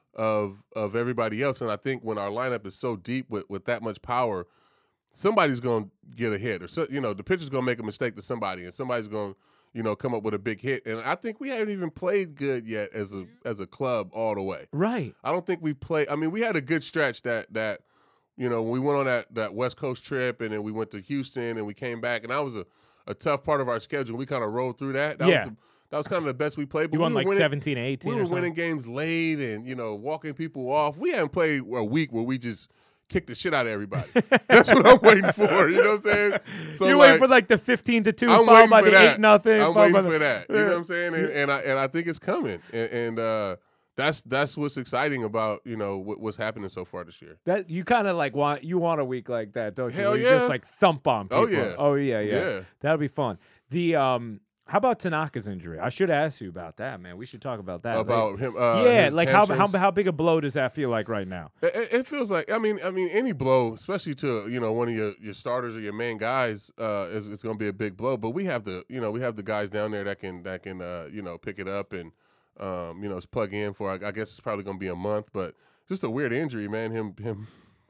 of of everybody else. And I think when our lineup is so deep with, with that much power, somebody's going to get a hit, or so, you know, the pitcher's going to make a mistake to somebody, and somebody's going to, you know, come up with a big hit. And I think we haven't even played good yet as a as a club all the way. Right. I don't think we played. I mean, we had a good stretch that that you know, when we went on that, that West Coast trip, and then we went to Houston, and we came back, and that was a, a tough part of our schedule. We kind of rolled through that. That Yeah. was the, that was kind of the best we played. But You we won were like winning, seventeen, eighteen We or were something. winning games late, and you know, walking people off. We haven't played a week where we just kick the shit out of everybody. That's what I'm waiting for. You know what I'm saying? So You're like, waiting for like the fifteen to two, I'm followed waiting by for the that. eight nothing. I'm followed waiting by for the, that. You know what I'm saying? And, and I and I think it's coming. And, and uh, that's that's what's exciting about, you know, what, what's happening so far this year. That you kind of like want you want a week like that, don't you? Hell Where you yeah. just like thump on people. Oh, yeah. Oh yeah, yeah. Yeah. That'll be fun. The um, how about Tanaka's injury? I should ask you about that, man. We should talk about that. About later. him. Uh, yeah, his like how, how hamstrings. how big a blow does that feel like right now? It, it- it feels like I mean I mean any blow, especially to you know one of your, your starters or your main guys, uh, is it's going to be a big blow. But we have the you know we have the guys down there that can that can uh, you know pick it up and um, you know plug in for. I, I guess it's probably going to be a month, but just a weird injury, man. Him him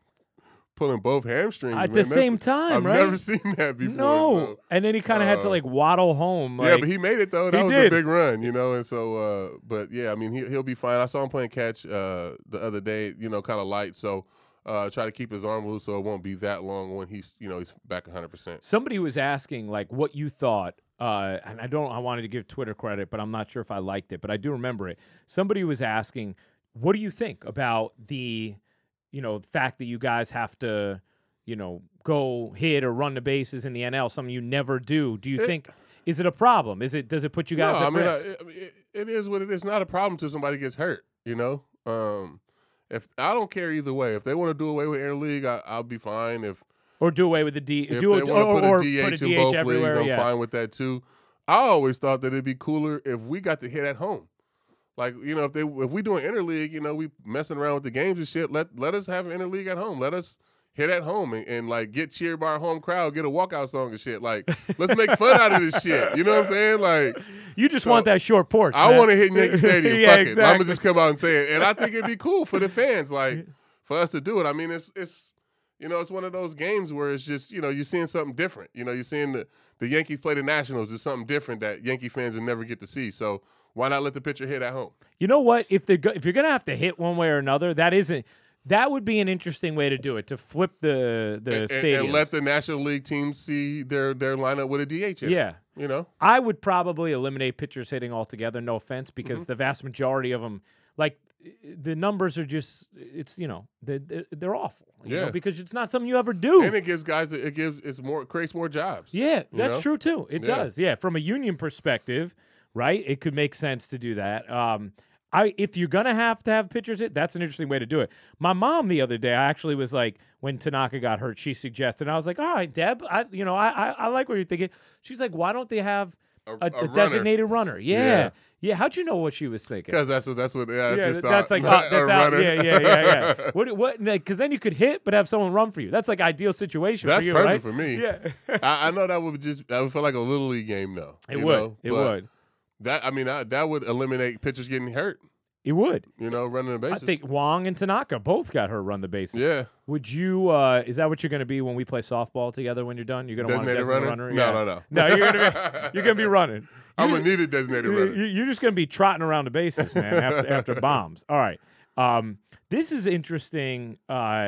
pulling both hamstrings At man. the That's- same time, I've right? never seen that before. No, so. and then he kind of had to uh, like waddle home. yeah, like- but he made it though. That He was did. a big run, you know. And so, uh, but yeah, I mean, he he'll be fine. I saw him playing catch uh, the other day, you know, kind of light. So, uh, try to keep his arm loose so it won't be that long when he's, you know, he's back one hundred percent. Somebody was asking like what you thought, uh, and I don't. I wanted to give Twitter credit, but I'm not sure if I liked it. But I do remember it. Somebody was asking, "What do you think about the, you know, the fact that you guys have to, you know, go hit or run the bases in the N L? Something you never do. Do you It- think is it a problem? Is it does it put you guys no, at I mean, I, risk? I mean, it, it is what it is. It's not a problem till somebody gets hurt, you know. Um, if I don't care either way. If they want to do away with interleague, I, I'll be fine. If Or do away with the D? if do they it, want or, to or put a D H put a in D H both leagues, everywhere? I'm yeah. fine with that too. I always thought that it'd be cooler if we got to hit at home. Like, you know, if they if we doing interleague, you know, we messing around with the games and shit. Let let us have an interleague at home. Let us hit at home and, and like get cheered by our home crowd, get a walkout song and shit. Like, let's make fun out of this shit. You know what I'm saying? Like, You just So, want that short porch. I man. want to hit Yankee Stadium. yeah, Fuck it. I'm exactly. gonna just come out and say it. And I think it'd be cool for the fans, like for us to do it. I mean, it's it's you know, it's one of those games where it's just, you know, you're seeing something different. You know, you're seeing the, the Yankees play the Nationals. It's something different that Yankee fans will never get to see. So why not let the pitcher hit at home? You know what? If they're go- if you're gonna have to hit one way or another, that isn't. That would be an interesting way to do it. To flip the the And, and, stadiums. and let the National League teams see their their lineup with a D H in it. yeah. You know? I would probably eliminate pitchers hitting altogether. No offense, because Mm-hmm. the vast majority of them, like the numbers are just, it's you know they're they're, they're awful. You know, Yeah. because it's not something you ever do. And it gives guys it gives it's more creates more jobs. Yeah, you that's know? true too. It Yeah. does. Yeah, from a union perspective, right? It could make sense to do that. Um, I if you're gonna have to have pitchers hit, that's an interesting way to do it. My mom the other day, I actually was like, when Tanaka got hurt, she suggested, and I was like, all right, Deb, I you know I I, I like what you're thinking. She's like, why don't they have A, a, a a runner. designated runner? Yeah. Yeah. yeah, How'd you know what she was thinking? Because that's what that's what yeah, Yeah, just th- that's thought, like oh, a that's out. runner. Yeah, yeah, yeah, yeah. What? What? Because then you could hit, but have someone run for you. That's like ideal situation That's for you, perfect right? for me. Yeah, I, I know that would just that would feel like a little league game though. it you would. know? It But would. That I mean I, that would eliminate pitchers getting hurt. It would. You know, running the bases. I think Wong and Tanaka both got her run the bases. Yeah. Would you? Uh, is that what you're going to be when we play softball together? When you're done, you're going to want a Designated designated runner? runner. No, Yeah. no, no. No, you're going to be. You're going to be running. I'm You- gonna need a designated you- runner. you- You're just going to be trotting around the bases, man. After, after bombs. All right. Um, this is interesting. Uh,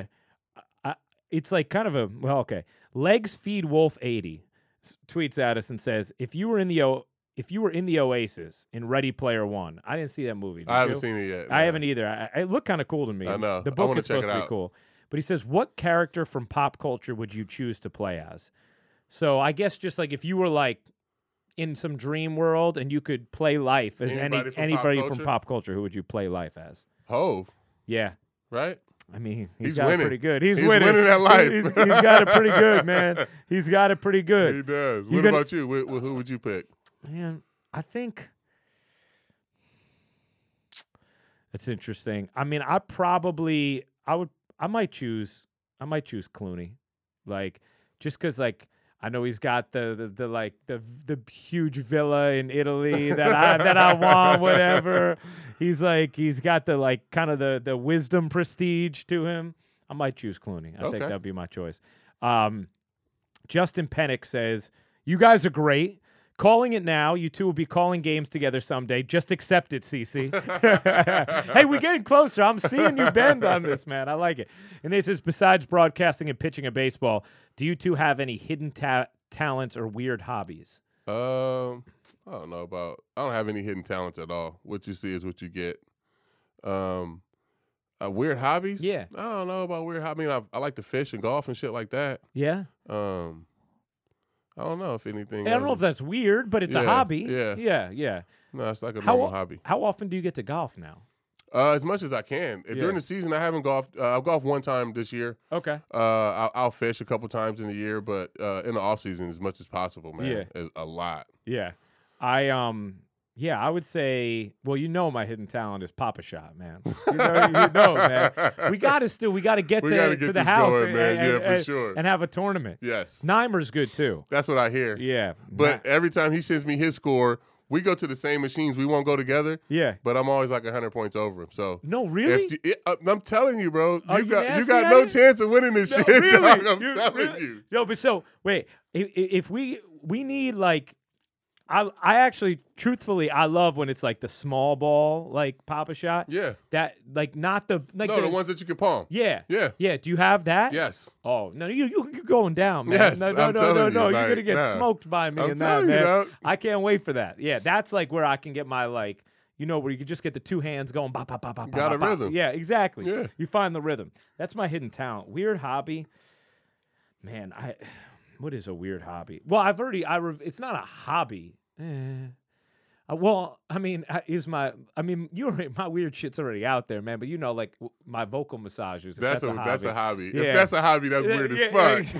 I, it's like kind of a well, okay. Legs feed Wolf eighty s- tweets at us and says, if you were in the o- if you were in the Oasis in Ready Player One, I didn't see that movie. Did I haven't you? seen it yet. I no. haven't either. I, it looked kind of cool to me. I know. The I book wanna is check supposed it to be out. cool. But he says, what character from pop culture would you choose to play as? So I guess just like if you were like in some dream world and you could play life as Anybody any from anybody pop from culture? pop culture, who would you play life as? Hove, Yeah. right? I mean, he's, He's got winning. it pretty good. He's, He's winning. winning that life. He's, he's got it pretty good, man. He's got it pretty good. He does. You What gonna- about you? Wh- wh- who would you pick? Man, I think it's interesting. I mean, I probably I would I might choose I might choose Clooney. Like just cuz like I know he's got the, the the like the the huge villa in Italy that I that I want whatever. He's like he's got the like kind of the the wisdom prestige to him. I might choose Clooney. I Okay. think that'd be my choice. Um Justin Pennick says, "You guys are great. Calling it now. You two will be calling games together someday. Just accept it, Cece." Hey, we're getting closer. I'm seeing you bend on this, man. I like it. And this is, besides broadcasting and pitching a baseball, do you two have any hidden ta- talents or weird hobbies? Um, I don't know about. I don't have any hidden talents at all. What you see is what you get. Um, uh, weird hobbies? Yeah. I don't know about weird hobbies. I mean, I, I like to fish and golf and shit like that. Yeah. Um, I don't know if anything. I don't know else- if that's weird, but it's a Yeah, hobby. yeah. Yeah. Yeah. No, it's like a How normal o- hobby. How often do you get to golf now? Uh, as much as I can. Uh, Yeah. During the season, I haven't golfed. Uh, I've golfed one time this year. Okay. Uh, I'll, I'll fish a couple times in the year, but uh, in the off season, as much as possible, man. Yeah. Is a lot. Yeah. I um yeah, I would say, well, you know my hidden talent is Papa Shot, man. You know, you know, man. We got to still we got to get We to, gotta to get the this house going, and, man. and- Yeah, for and- sure. and have a tournament. Yes. Neimer's good too. That's what I hear. Yeah. But Ni- every time he sends me his score, we go to the same machines. We won't go together, yeah. but I'm always like one hundred points over him. So No, really? if you, it, uh, I'm telling you, bro, Are you you got you nasty got at no it? chance of winning this No, shit, really? dog. I'm You- telling really? you. Yo, but so wait, if, if we we need like I I actually truthfully I love when it's like the small ball like Papa Shot. Yeah. That like not the like No, the ones that you can palm. Yeah. Yeah. Yeah. Do you have that? Yes. Oh no, you you you're going down, man. Yes, no, no, I'm no, telling no, you, no. You're like, gonna get nah. smoked by me I'm in that, telling you, man. dog. I can't wait for that. Yeah, that's like where I can get my like, you know, where you can just get the two hands going. Bop, bop, bop, bop, Got bop, a bop. rhythm. Yeah, exactly. Yeah. You find the rhythm. That's my hidden talent. Weird hobby. Man, I. What is a weird hobby? Well, I've already. I. Rev- it's not a hobby. Eh. Uh, well, I mean, uh, is my, I mean, you already, my weird shit's already out there, man. But you know, like w- my vocal massages. if That's, That's, a, a, that's a hobby. Yeah. If that's a hobby, that's Yeah, weird yeah, as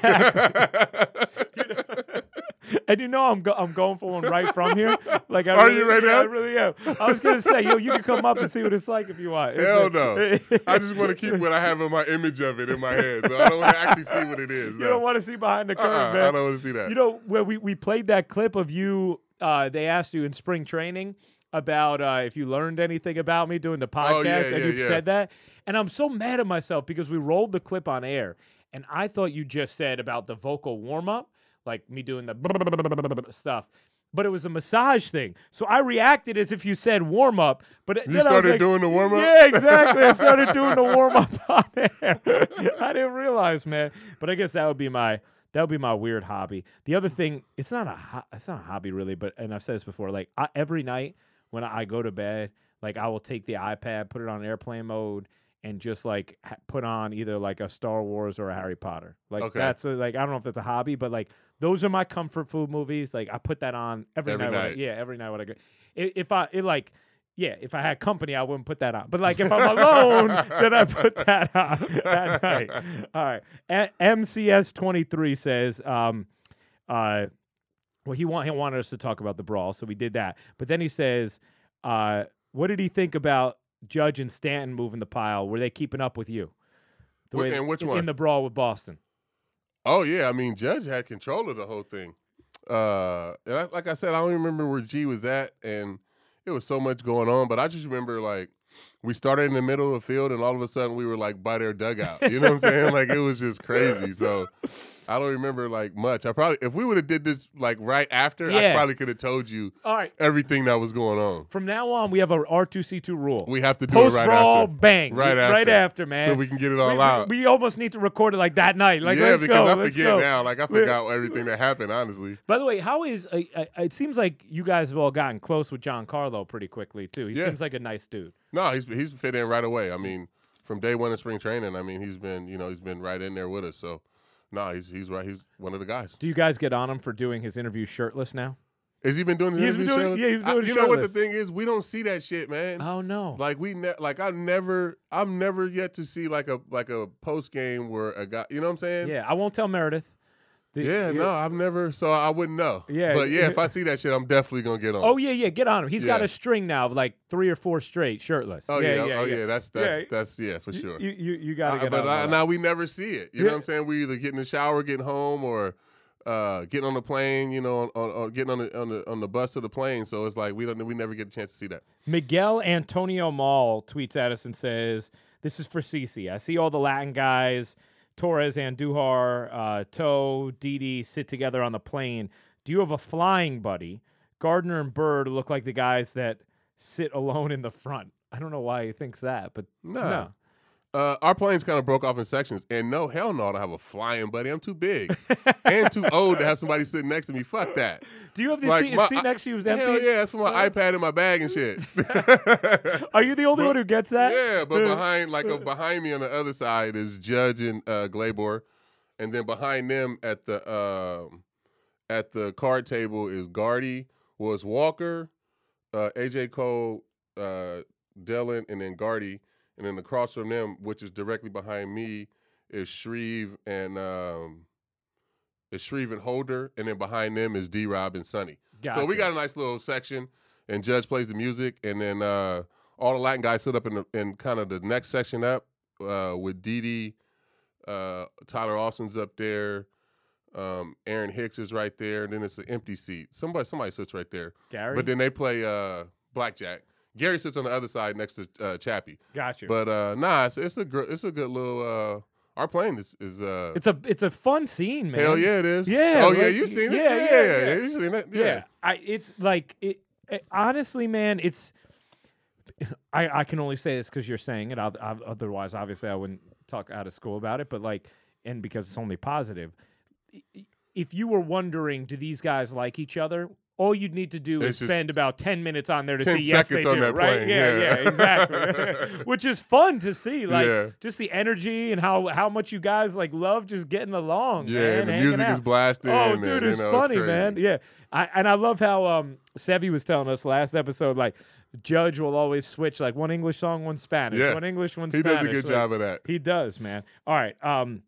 fuck. exactly. And you know, I'm go- I'm going for one right from here. Like, I Are really, you right yeah, now? I really am. I was gonna say, yo, you can come up and see what it's like if you want. It's Hell a- no. I just want to keep what I have in my image of it in my head. So I don't want to actually see what it is. You no. don't want to see behind the curtain, Uh-uh, man. I don't want to see that. You know, where we, we played that clip of you, uh, they asked you in spring training about uh, if you learned anything about me doing the podcast, Oh, yeah, and yeah, you yeah. said that. And I'm so mad at myself because we rolled the clip on air, and I thought you just said about the vocal warm-up, like me doing the stuff. But it was a massage thing. So I reacted as if you said warm-up. But you then I was started like, doing the warm up? yeah, exactly. I started doing the warm up on air. I didn't realize, man. But I guess that would be my that would be my weird hobby. The other thing, it's not a ho- it's not a hobby really, but and I've said this before. Like I, every night when I go to bed, like I will take the iPad, put it on airplane mode, and just like ha- put on either like a Star Wars or a Harry Potter. Like Okay. that's a, like I don't know if that's a hobby, but like those are my comfort food movies. Like I put that on every, Every night. when I- night. yeah, every night when I go. I- If I it like. Yeah, if I had company, I wouldn't put that on. But like if I'm alone, then I put that on at night. All right. A- M C S twenty-three says, um, uh, well, he want he wanted us to talk about the brawl, so we did that. But then he says, uh, what did he think about Judge and Stanton moving the pile? Were they keeping up with you? The Wh- way- and which in, one? in the brawl with Boston. Oh, yeah. I mean, Judge had control of the whole thing. Uh, and I, like I said, I don't even remember where G was at, and it was so much going on. But I just remember, like, we started in the middle of the field, and all of a sudden we were, like, by their dugout. You know what I'm saying? Like, it was just crazy. So, I don't remember like much. I probably if we would have did this like right after, Yeah. I probably could have told you All right. everything that was going on. From now on, we have a R two C two rule. We have to do Post it right brawl, after. bang, Right right after. after, man. So we can get it all we, out. We, we almost need to record it like that night. Like, yeah, let's because go. I let's forget go. now. Like I forgot everything that happened. Honestly. By the way, how is uh, uh, it seems like you guys have all gotten close with Giancarlo pretty quickly too. He Yeah. seems like a nice dude. No, he's he's fit in right away. I mean, from day one in spring training, I mean, he's been you know he's been right in there with us. So, no, he's he's right. He's one of the guys. Do you guys get on him for doing his interview shirtless now? Has he been doing his He's been interview doing- shows? yeah, he's been I- doing You know what the shirtless. thing is? We don't see that shit, man. Oh no. Like we ne- like I never I'm never yet to see like a like a post game where a guy you know what I'm saying? Yeah, I won't tell Meredith. The- Yeah, no, I've never so I wouldn't know. Yeah. But yeah, if I see that shit, I'm definitely gonna get on. Oh yeah, yeah. Get on him. He's got Yeah. a string now of like three or four straight shirtless. Oh yeah, yeah, yeah, oh yeah, that's that's Yeah. that's yeah, for sure. You you, you got to Uh, get but on. I, that. now we never see it. You Yeah. know what I'm saying? We either get in the shower, getting home, or uh, getting on the plane. You know, on, on, on getting on the on the on the bus to the plane. So it's like we don't we never get a chance to see that. Miguel Antonio Mall tweets at us and says, "This is for Cece. I see all the Latin guys, Torres, Andujar, uh, Toe, Didi sit together on the plane. Do you have a flying buddy? Gardner and Bird look like the guys that sit alone in the front." I don't know why he thinks that, but Nah. no. Uh, our planes kind of broke off in sections, and no, hell no, I don't have a flying buddy. I'm too big and too old to have somebody sitting next to me. Fuck that. Do you have the Like, seat, my- seat next to you is empty? Hell yeah, that's for my iPad and my bag and shit. Are you the only But- one who gets that? Yeah, but behind like uh, behind me on the other side is Judge and uh, Glaber, and then behind them at the um at the card table is Gardy, was Walker, uh, A J Cole, uh, Dillon, and then Gardy, and then across from them, which is directly behind me, is Shreve and um, is Shreve and Holder, and then behind them is D Rob and Sonny. So we Gotcha. got a nice little section, and Judge plays the music, and then uh, all the Latin guys sit up in the, in kind of the next section up uh, with Didi, uh, Tyler Austin's up there, um, Aaron Hicks is right there, and then it's an empty seat. Somebody somebody sits right there, Gary? but then they play uh, blackjack. Gary sits on the other side next to uh, Chappie. Got you. But uh, nah, it's, it's a gr- it's a good little. Uh, our plane is is uh, it's a it's a fun scene, man. hell yeah, it is. Yeah, Oh yeah, like, you seen it? yeah, Yeah, yeah, yeah, yeah. you seen it? Yeah. Yeah. I it's like it, it honestly, man, it's I I can only say this cuz you're saying it. I'll, I'll, otherwise obviously I wouldn't talk out of school about it, but like and because it's only positive. I- If you were wondering do these guys like each other, all you'd need to do It's is just spend about ten minutes on there to ten see yes they seconds on do, that right? plane, Yeah, yeah. yeah, exactly. Which is fun to see, like Yeah. just the energy and how how much you guys like love just getting along. Yeah, man, and the hanging music is out. blasting. Oh, and, dude, you it's know, funny, crazy. man. Yeah, I, and I love how um Sevi was telling us last episode, like Judge will always switch like one English song, one Spanish, Yeah. one English, one He Spanish. does a good Like, job of that. He does, man. All right, um,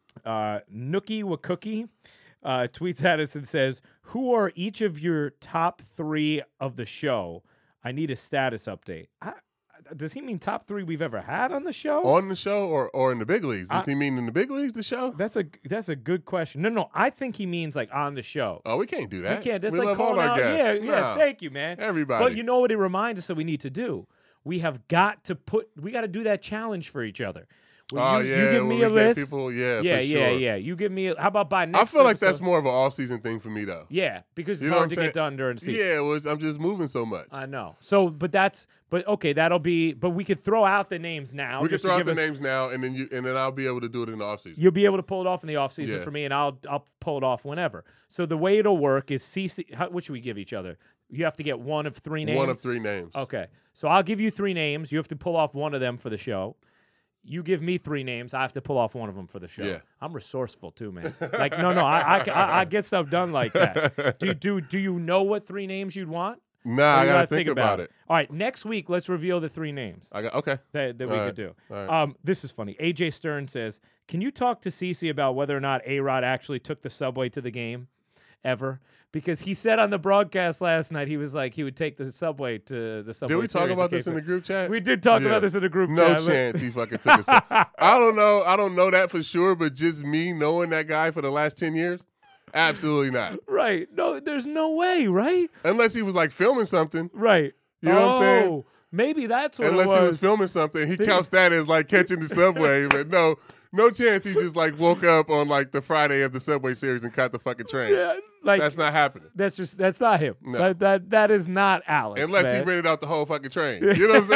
uh, Nookie Wakookie uh, tweets at us and says, "Who are each of your top three of the show? I need a status update." I, does he mean top three we've ever had on the show? On the show or, or in the big leagues? Does I- he mean in the big leagues, the show? That's a that's a good question. No, no, I think he means like on the show. Oh, we can't do that. We can't. That's we like love all calling our out. guests. Yeah, yeah. Nah, Thank you, man. everybody. But you know what it reminds us that we need to do? We have got to put. We got to do that challenge for each other. Well, oh, you, yeah. you give when me we a get list. People, yeah, yeah, for yeah, sure. yeah. You give me. A, how about by I next? feel like that's episode- more of an off-season thing for me, though. Yeah, because it's You know hard what to I'm get saying? done during season. Yeah, it was, I'm just moving so much. I know. So, but that's. But okay, that'll be. But we could throw out the names now. we can just to throw out give the us- names now, and then you, and then I'll be able to do it in the off-season. You'll be able to pull it off in the off season Yeah. for me, and I'll I'll pull it off whenever. So the way it'll work is C C. How, what should we give each other? You have to get one of three names. One of three names. Okay, so I'll give you three names. You have to pull off one of them for the show. You give me three names. I have to pull off one of them for the show. Yeah. I'm resourceful too, man. Like no, no, I, I, I, I get stuff done like that. Do do do you know what three names you'd want? Nah, Or I you gotta think, about it. All right, next week let's reveal the three names I got okay. that, that we All could right, do. all right. Um, this is funny. A J Stern says, "Can you talk to Cece about whether or not A-Rod actually took the subway to the game ever?" Because he said on the broadcast last night he was like he would take the subway to the subway. Did we talk series about in this in case the group chat? of- We did talk Yeah. about this in the group No chat. chance he fucking took us. I don't know. I don't know that for sure, but just me knowing that guy for the last ten years, absolutely not. Right? No, there's no way. Right? Unless he was like filming something. Right. You know what I'm saying? Oh, maybe that's what Unless it was. he was filming something, he counts that as like catching the subway. But no, No chance he just like woke up on like the Friday of the Subway Series and caught the fucking train. Yeah, like That's not happening. That's just that's not him. No. That, that that is not Alex. Unless man. he rented out the whole fucking train. You know what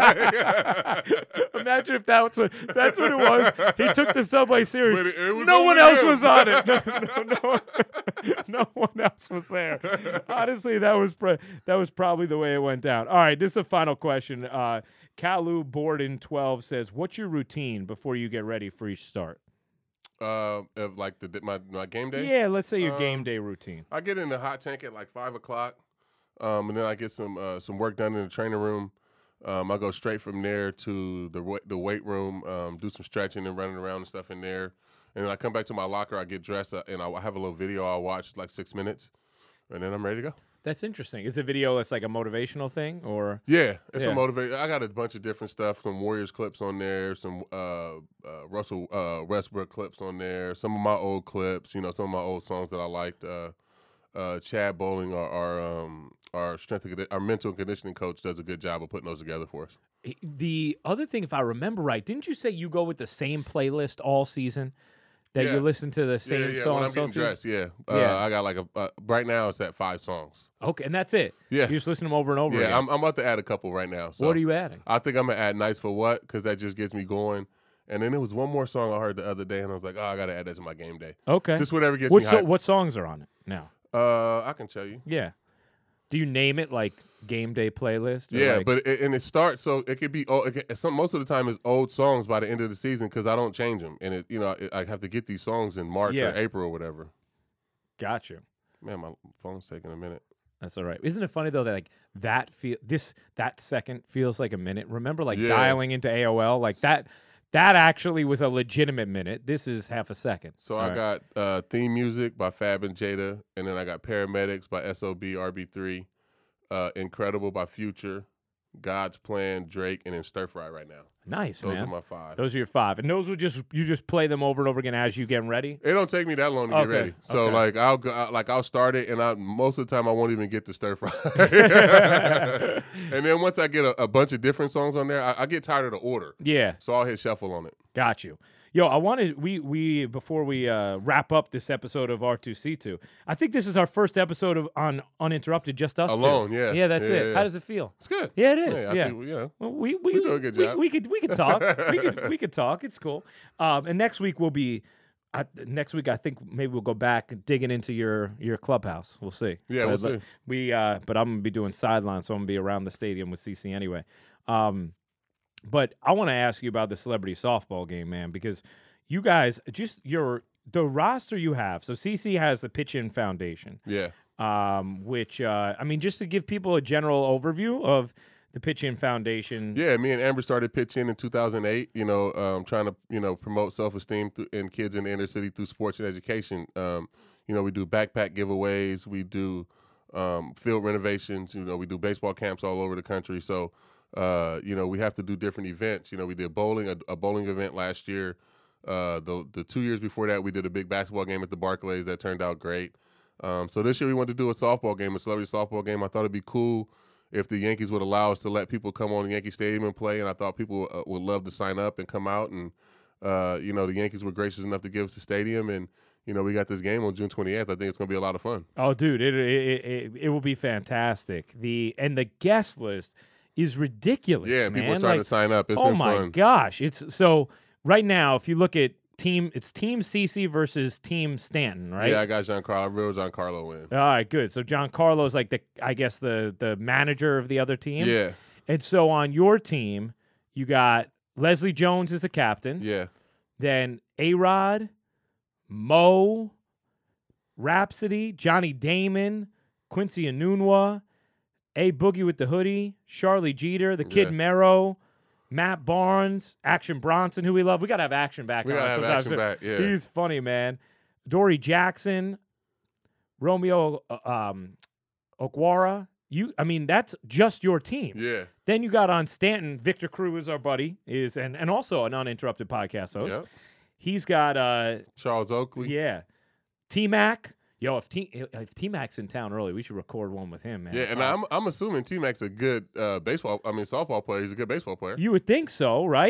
I'm saying? Like, Imagine if that was what, that's what it was. He took the Subway Series. But it- it was no one only else him. was on it. No, no, no, no one else was there. Honestly, that was pr- that was probably the way it went down. All right, this is the final question. Uh, Kalu Borden twelve says, "What's your routine before you get ready for each start?" uh, of like the my my game day. Yeah, let's say your Um, game day routine. I get in the hot tank at like five o'clock, um, and then I get some uh, some work done in the training room. Um, I go straight from there to the wa- the weight room, um, do some stretching and running around and stuff in there, and then I come back to my locker. I get dressed, uh, and I have a little video I watch, like six minutes, and then I'm ready to go. That's interesting. Is the video that's like a motivational thing, or Yeah, it's Yeah. a motivate. I got a bunch of different stuff. Some Warriors clips on there. Some uh, uh, Russell uh, Westbrook clips on there. Some of my old clips. You know, some of my old songs that I liked. Uh, uh, Chad Bowling, our our, um, our strength, and condi- our mental and conditioning coach, does a good job of putting those together for us. the other thing, if I remember right, didn't you say you go with the same playlist all season? That Yeah. you listen to the Yeah, same yeah. yeah. songs When I'm all getting season? dressed, yeah. Uh, Yeah. I got like a uh, right now. It's at five songs. Okay, and that's it. Yeah. You just listen to them over and over Yeah, again. I'm, I'm about to add a couple right now. So What are you adding? I think I'm gonna add "Nice for What" because that just gets me going. And then there was one more song I heard the other day, and I was like, oh, I gotta add that to my game day. Okay. Just whatever gets what, me so, hyped. what songs are on it now? Uh, I can tell you. Yeah. Do you name it like game day playlist? or Yeah, like- but it, and it starts so it could be oh, it can, some most of the time is old songs by the end of the season because I don't change them, and it you know it, I have to get these songs in March Yeah. or April or whatever. got you. Man, my phone's taking a minute. That's all right. Isn't it funny though that like that feel this that second feels like a minute? Remember like Yeah. dialing into A O L like that that actually was a legitimate minute. This is half a second. So All I right. got uh, theme music by Fab and Jada, and then I got Paramedics by S O B R B three, uh, Incredible by Future, God's Plan, Drake, and then Stir Fry right now. Nice, Those man. are my five. Those are your five, and those will just you just play them over and over again as you getting ready. It don't take me that long to Okay, get ready. So okay. like I'll go, I- like I'll start it, and I most of the time I won't even get to Stir Fry. And then once I get a, a bunch of different songs on there, I, I get tired of the order. Yeah, So I'll hit shuffle on it. got you. Yo, I wanted we we before we uh, wrap up this episode of R two C two. I think this is our first episode of on uninterrupted, just us two. Alone, yeah. Yeah, that's Yeah, it. yeah. How does it feel? It's good. Yeah, it is. I Yeah. think we- you know. Well, we we, We do a good we, job. we could we could talk. we could we could talk. It's cool. Um, and next week we'll be. I, next week I think maybe we'll go back and digging into your your clubhouse. We'll see. Yeah, But- we'll but see. We uh, but I'm gonna be doing sidelines, so I'm gonna be around the stadium with C C anyway. Um, but I want to ask you about the celebrity softball game, man, because you guys just your the roster you have. So C C has the Pitch In Foundation. Yeah. Um, which uh, I mean, just to give people a general overview of the Pitch In Foundation. Yeah, me and Amber started pitching in two thousand eight, you know, um, trying to, you know, promote self-esteem th- in kids in the inner city through sports and education. Um, you know, we do backpack giveaways. We do um, field renovations. You know, we do baseball camps all over the country. So, uh, you know, we have to do different events. You know, we did bowling, a, a bowling event last year. Uh, the, the two years before that, we did a big basketball game at the Barclays that turned out great. Um, so this year we wanted to do a softball game, a celebrity softball game. I thought it'd be cool if the Yankees would allow us to let people come on Yankee Stadium and play, and I thought people uh, would love to sign up and come out. And, uh, you know, the Yankees were gracious enough to give us the stadium, and, you know, we got this game on June twenty-eighth. I think it's going to be a lot of fun. Oh, dude, it, it it it will be fantastic. The and the guest list is ridiculous. Yeah, man. people are starting Like, to sign up. It's oh been my fun. gosh, it's so right now. If you look at team, it's Team C C versus Team Stanton, right? Yeah, I got Giancarlo. I real Giancarlo in. All right, good. So Giancarlo's like the, I guess the the manager of the other team. Yeah, And so on your team, you got Leslie Jones as the captain. yeah. Then A-Rod, Mo, Rhapsody, Johnny Damon, Quincy Anunwa, A Boogie with the hoodie, Charlie Jeter, the Kid Yeah. Mero, Matt Barnes, Action Bronson, who we love. We gotta have Action back. We on gotta have sometimes. Action back, yeah. He's funny, man. Dory Jackson, Romeo uh, um, Okwara. You, I mean, that's just your team. Yeah. Then you got on Stanton. Victor Cruz, our buddy, is and and also an uninterrupted podcast host. Yep. He's got uh Charles Oakley. yeah, T Mac. Yo, if T if T Mac's in town early, we should record one with him, man. Yeah, and Uh, I'm I'm assuming T Mac's a good uh, baseball. I mean, softball player. He's a good baseball player. you would think so, right?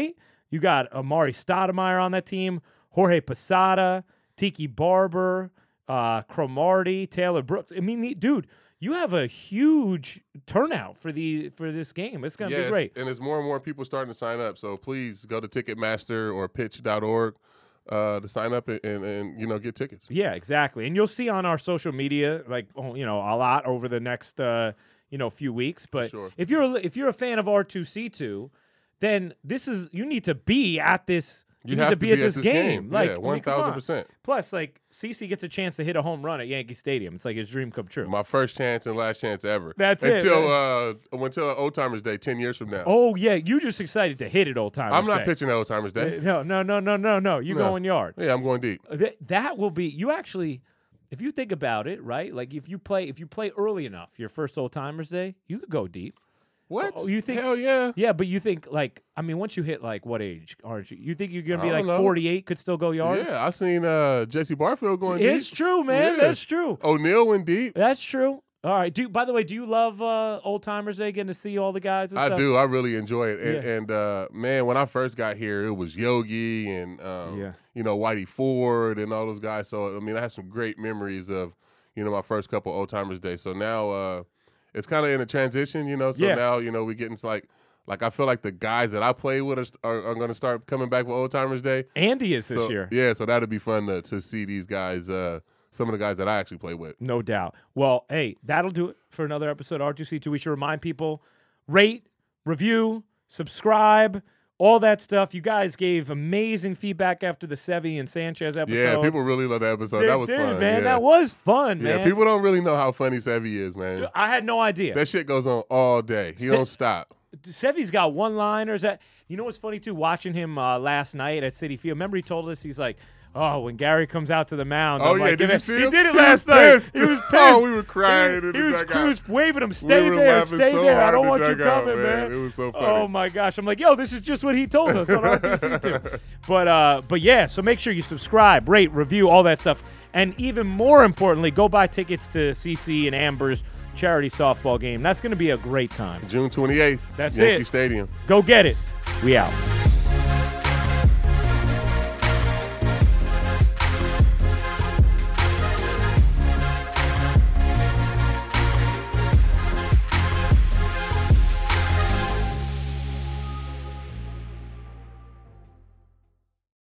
You got Amari Stoudemire on that team, Jorge Posada, Tiki Barber, uh, Cromartie, Taylor Brooks. I mean, the, dude, you have a huge turnout for the for this game. It's going to yeah, be great. And there's more and more people starting to sign up. So please go to Ticketmaster or pitch dot org uh, to sign up and, and, and, you know, get tickets. Yeah, exactly. And you'll see on our social media, like, oh, you know, a lot over the next, uh, you know, few weeks. But Sure. if you're a, if you're a fan of R two C two, then this is you need to be at this. You, You need have to be, at this game. Like, yeah, I mean, one come thousand on. percent. Plus, like, CeCe gets a chance to hit a home run at Yankee Stadium. It's like his dream come true. My first chance and last chance ever. That's it, until uh, until Old Timers Day ten years from now. Oh yeah, you just excited to hit it old time. I'm not pitching Old Timers Day. No, no, no, no, no, no. You No. going yard. Yeah, I'm going deep. That that will be you actually. If you think about it, right? Like if you play if you play early enough, your first old timers day, you could go deep. What? Oh, you think- Hell yeah. Yeah, but you think like I mean, once you hit like what age aren't you? You think you're gonna be I like don't know. forty-eight, could still go yard? Yeah, I seen uh, Jesse Barfield going It's deep. true, man. Yeah. That's true. O'Neal went deep. That's true. All right. Do by the way, do you love uh, old timers day, getting to see all the guys? And I stuff? do. I really enjoy it. And, Yeah. and uh, man, when I first got here, it was Yogi and um, Yeah. you know Whitey Ford and all those guys. So I mean, I have some great memories of you know my first couple Old Timers Day. So now uh, it's kind of in a transition, you know. So Yeah. now you know we getting to like like I feel like the guys that I play with are, are, are going to start coming back for Old Timers Day. Andy is this So, year. Yeah, so that'd be fun to to see these guys. Uh, some of the guys that I actually play with. No doubt. Well, hey, that'll do it for another episode of R two C two. We should remind people, rate, review, subscribe, all that stuff. You guys gave amazing feedback after the Sevy and Sanchez episode. Yeah, people really love that episode. They that was did, fun, man. Yeah. That was fun, yeah, man. people don't really know how funny Sevy is, man. I had no idea. That shit goes on all day. He Se- don't stop. Sevy's got one-liners. That you know what's funny too? Watching him uh, last night at Citi Field. Remember he told us he's like, "Oh, when Gary comes out to the mound." Oh I'm yeah, like, did "Give you it-" see He him? did it He last was night. pissed. He was pissed. Oh, we were crying He, in the he was, dugout. he was waving him. Stay We were there. laughing Stay so there. I hard don't in want the you dugout, coming, man. man. It was so Oh funny. my gosh. I'm like, yo, this is just what he told us on R two C two. But uh, but yeah. So make sure you subscribe, rate, review, all that stuff, and even more importantly, go buy tickets to CeCe and Amber's charity softball game. That's going to be a great time. June twenty-eighth. That's Yankee it. Stadium. Go get it. We out.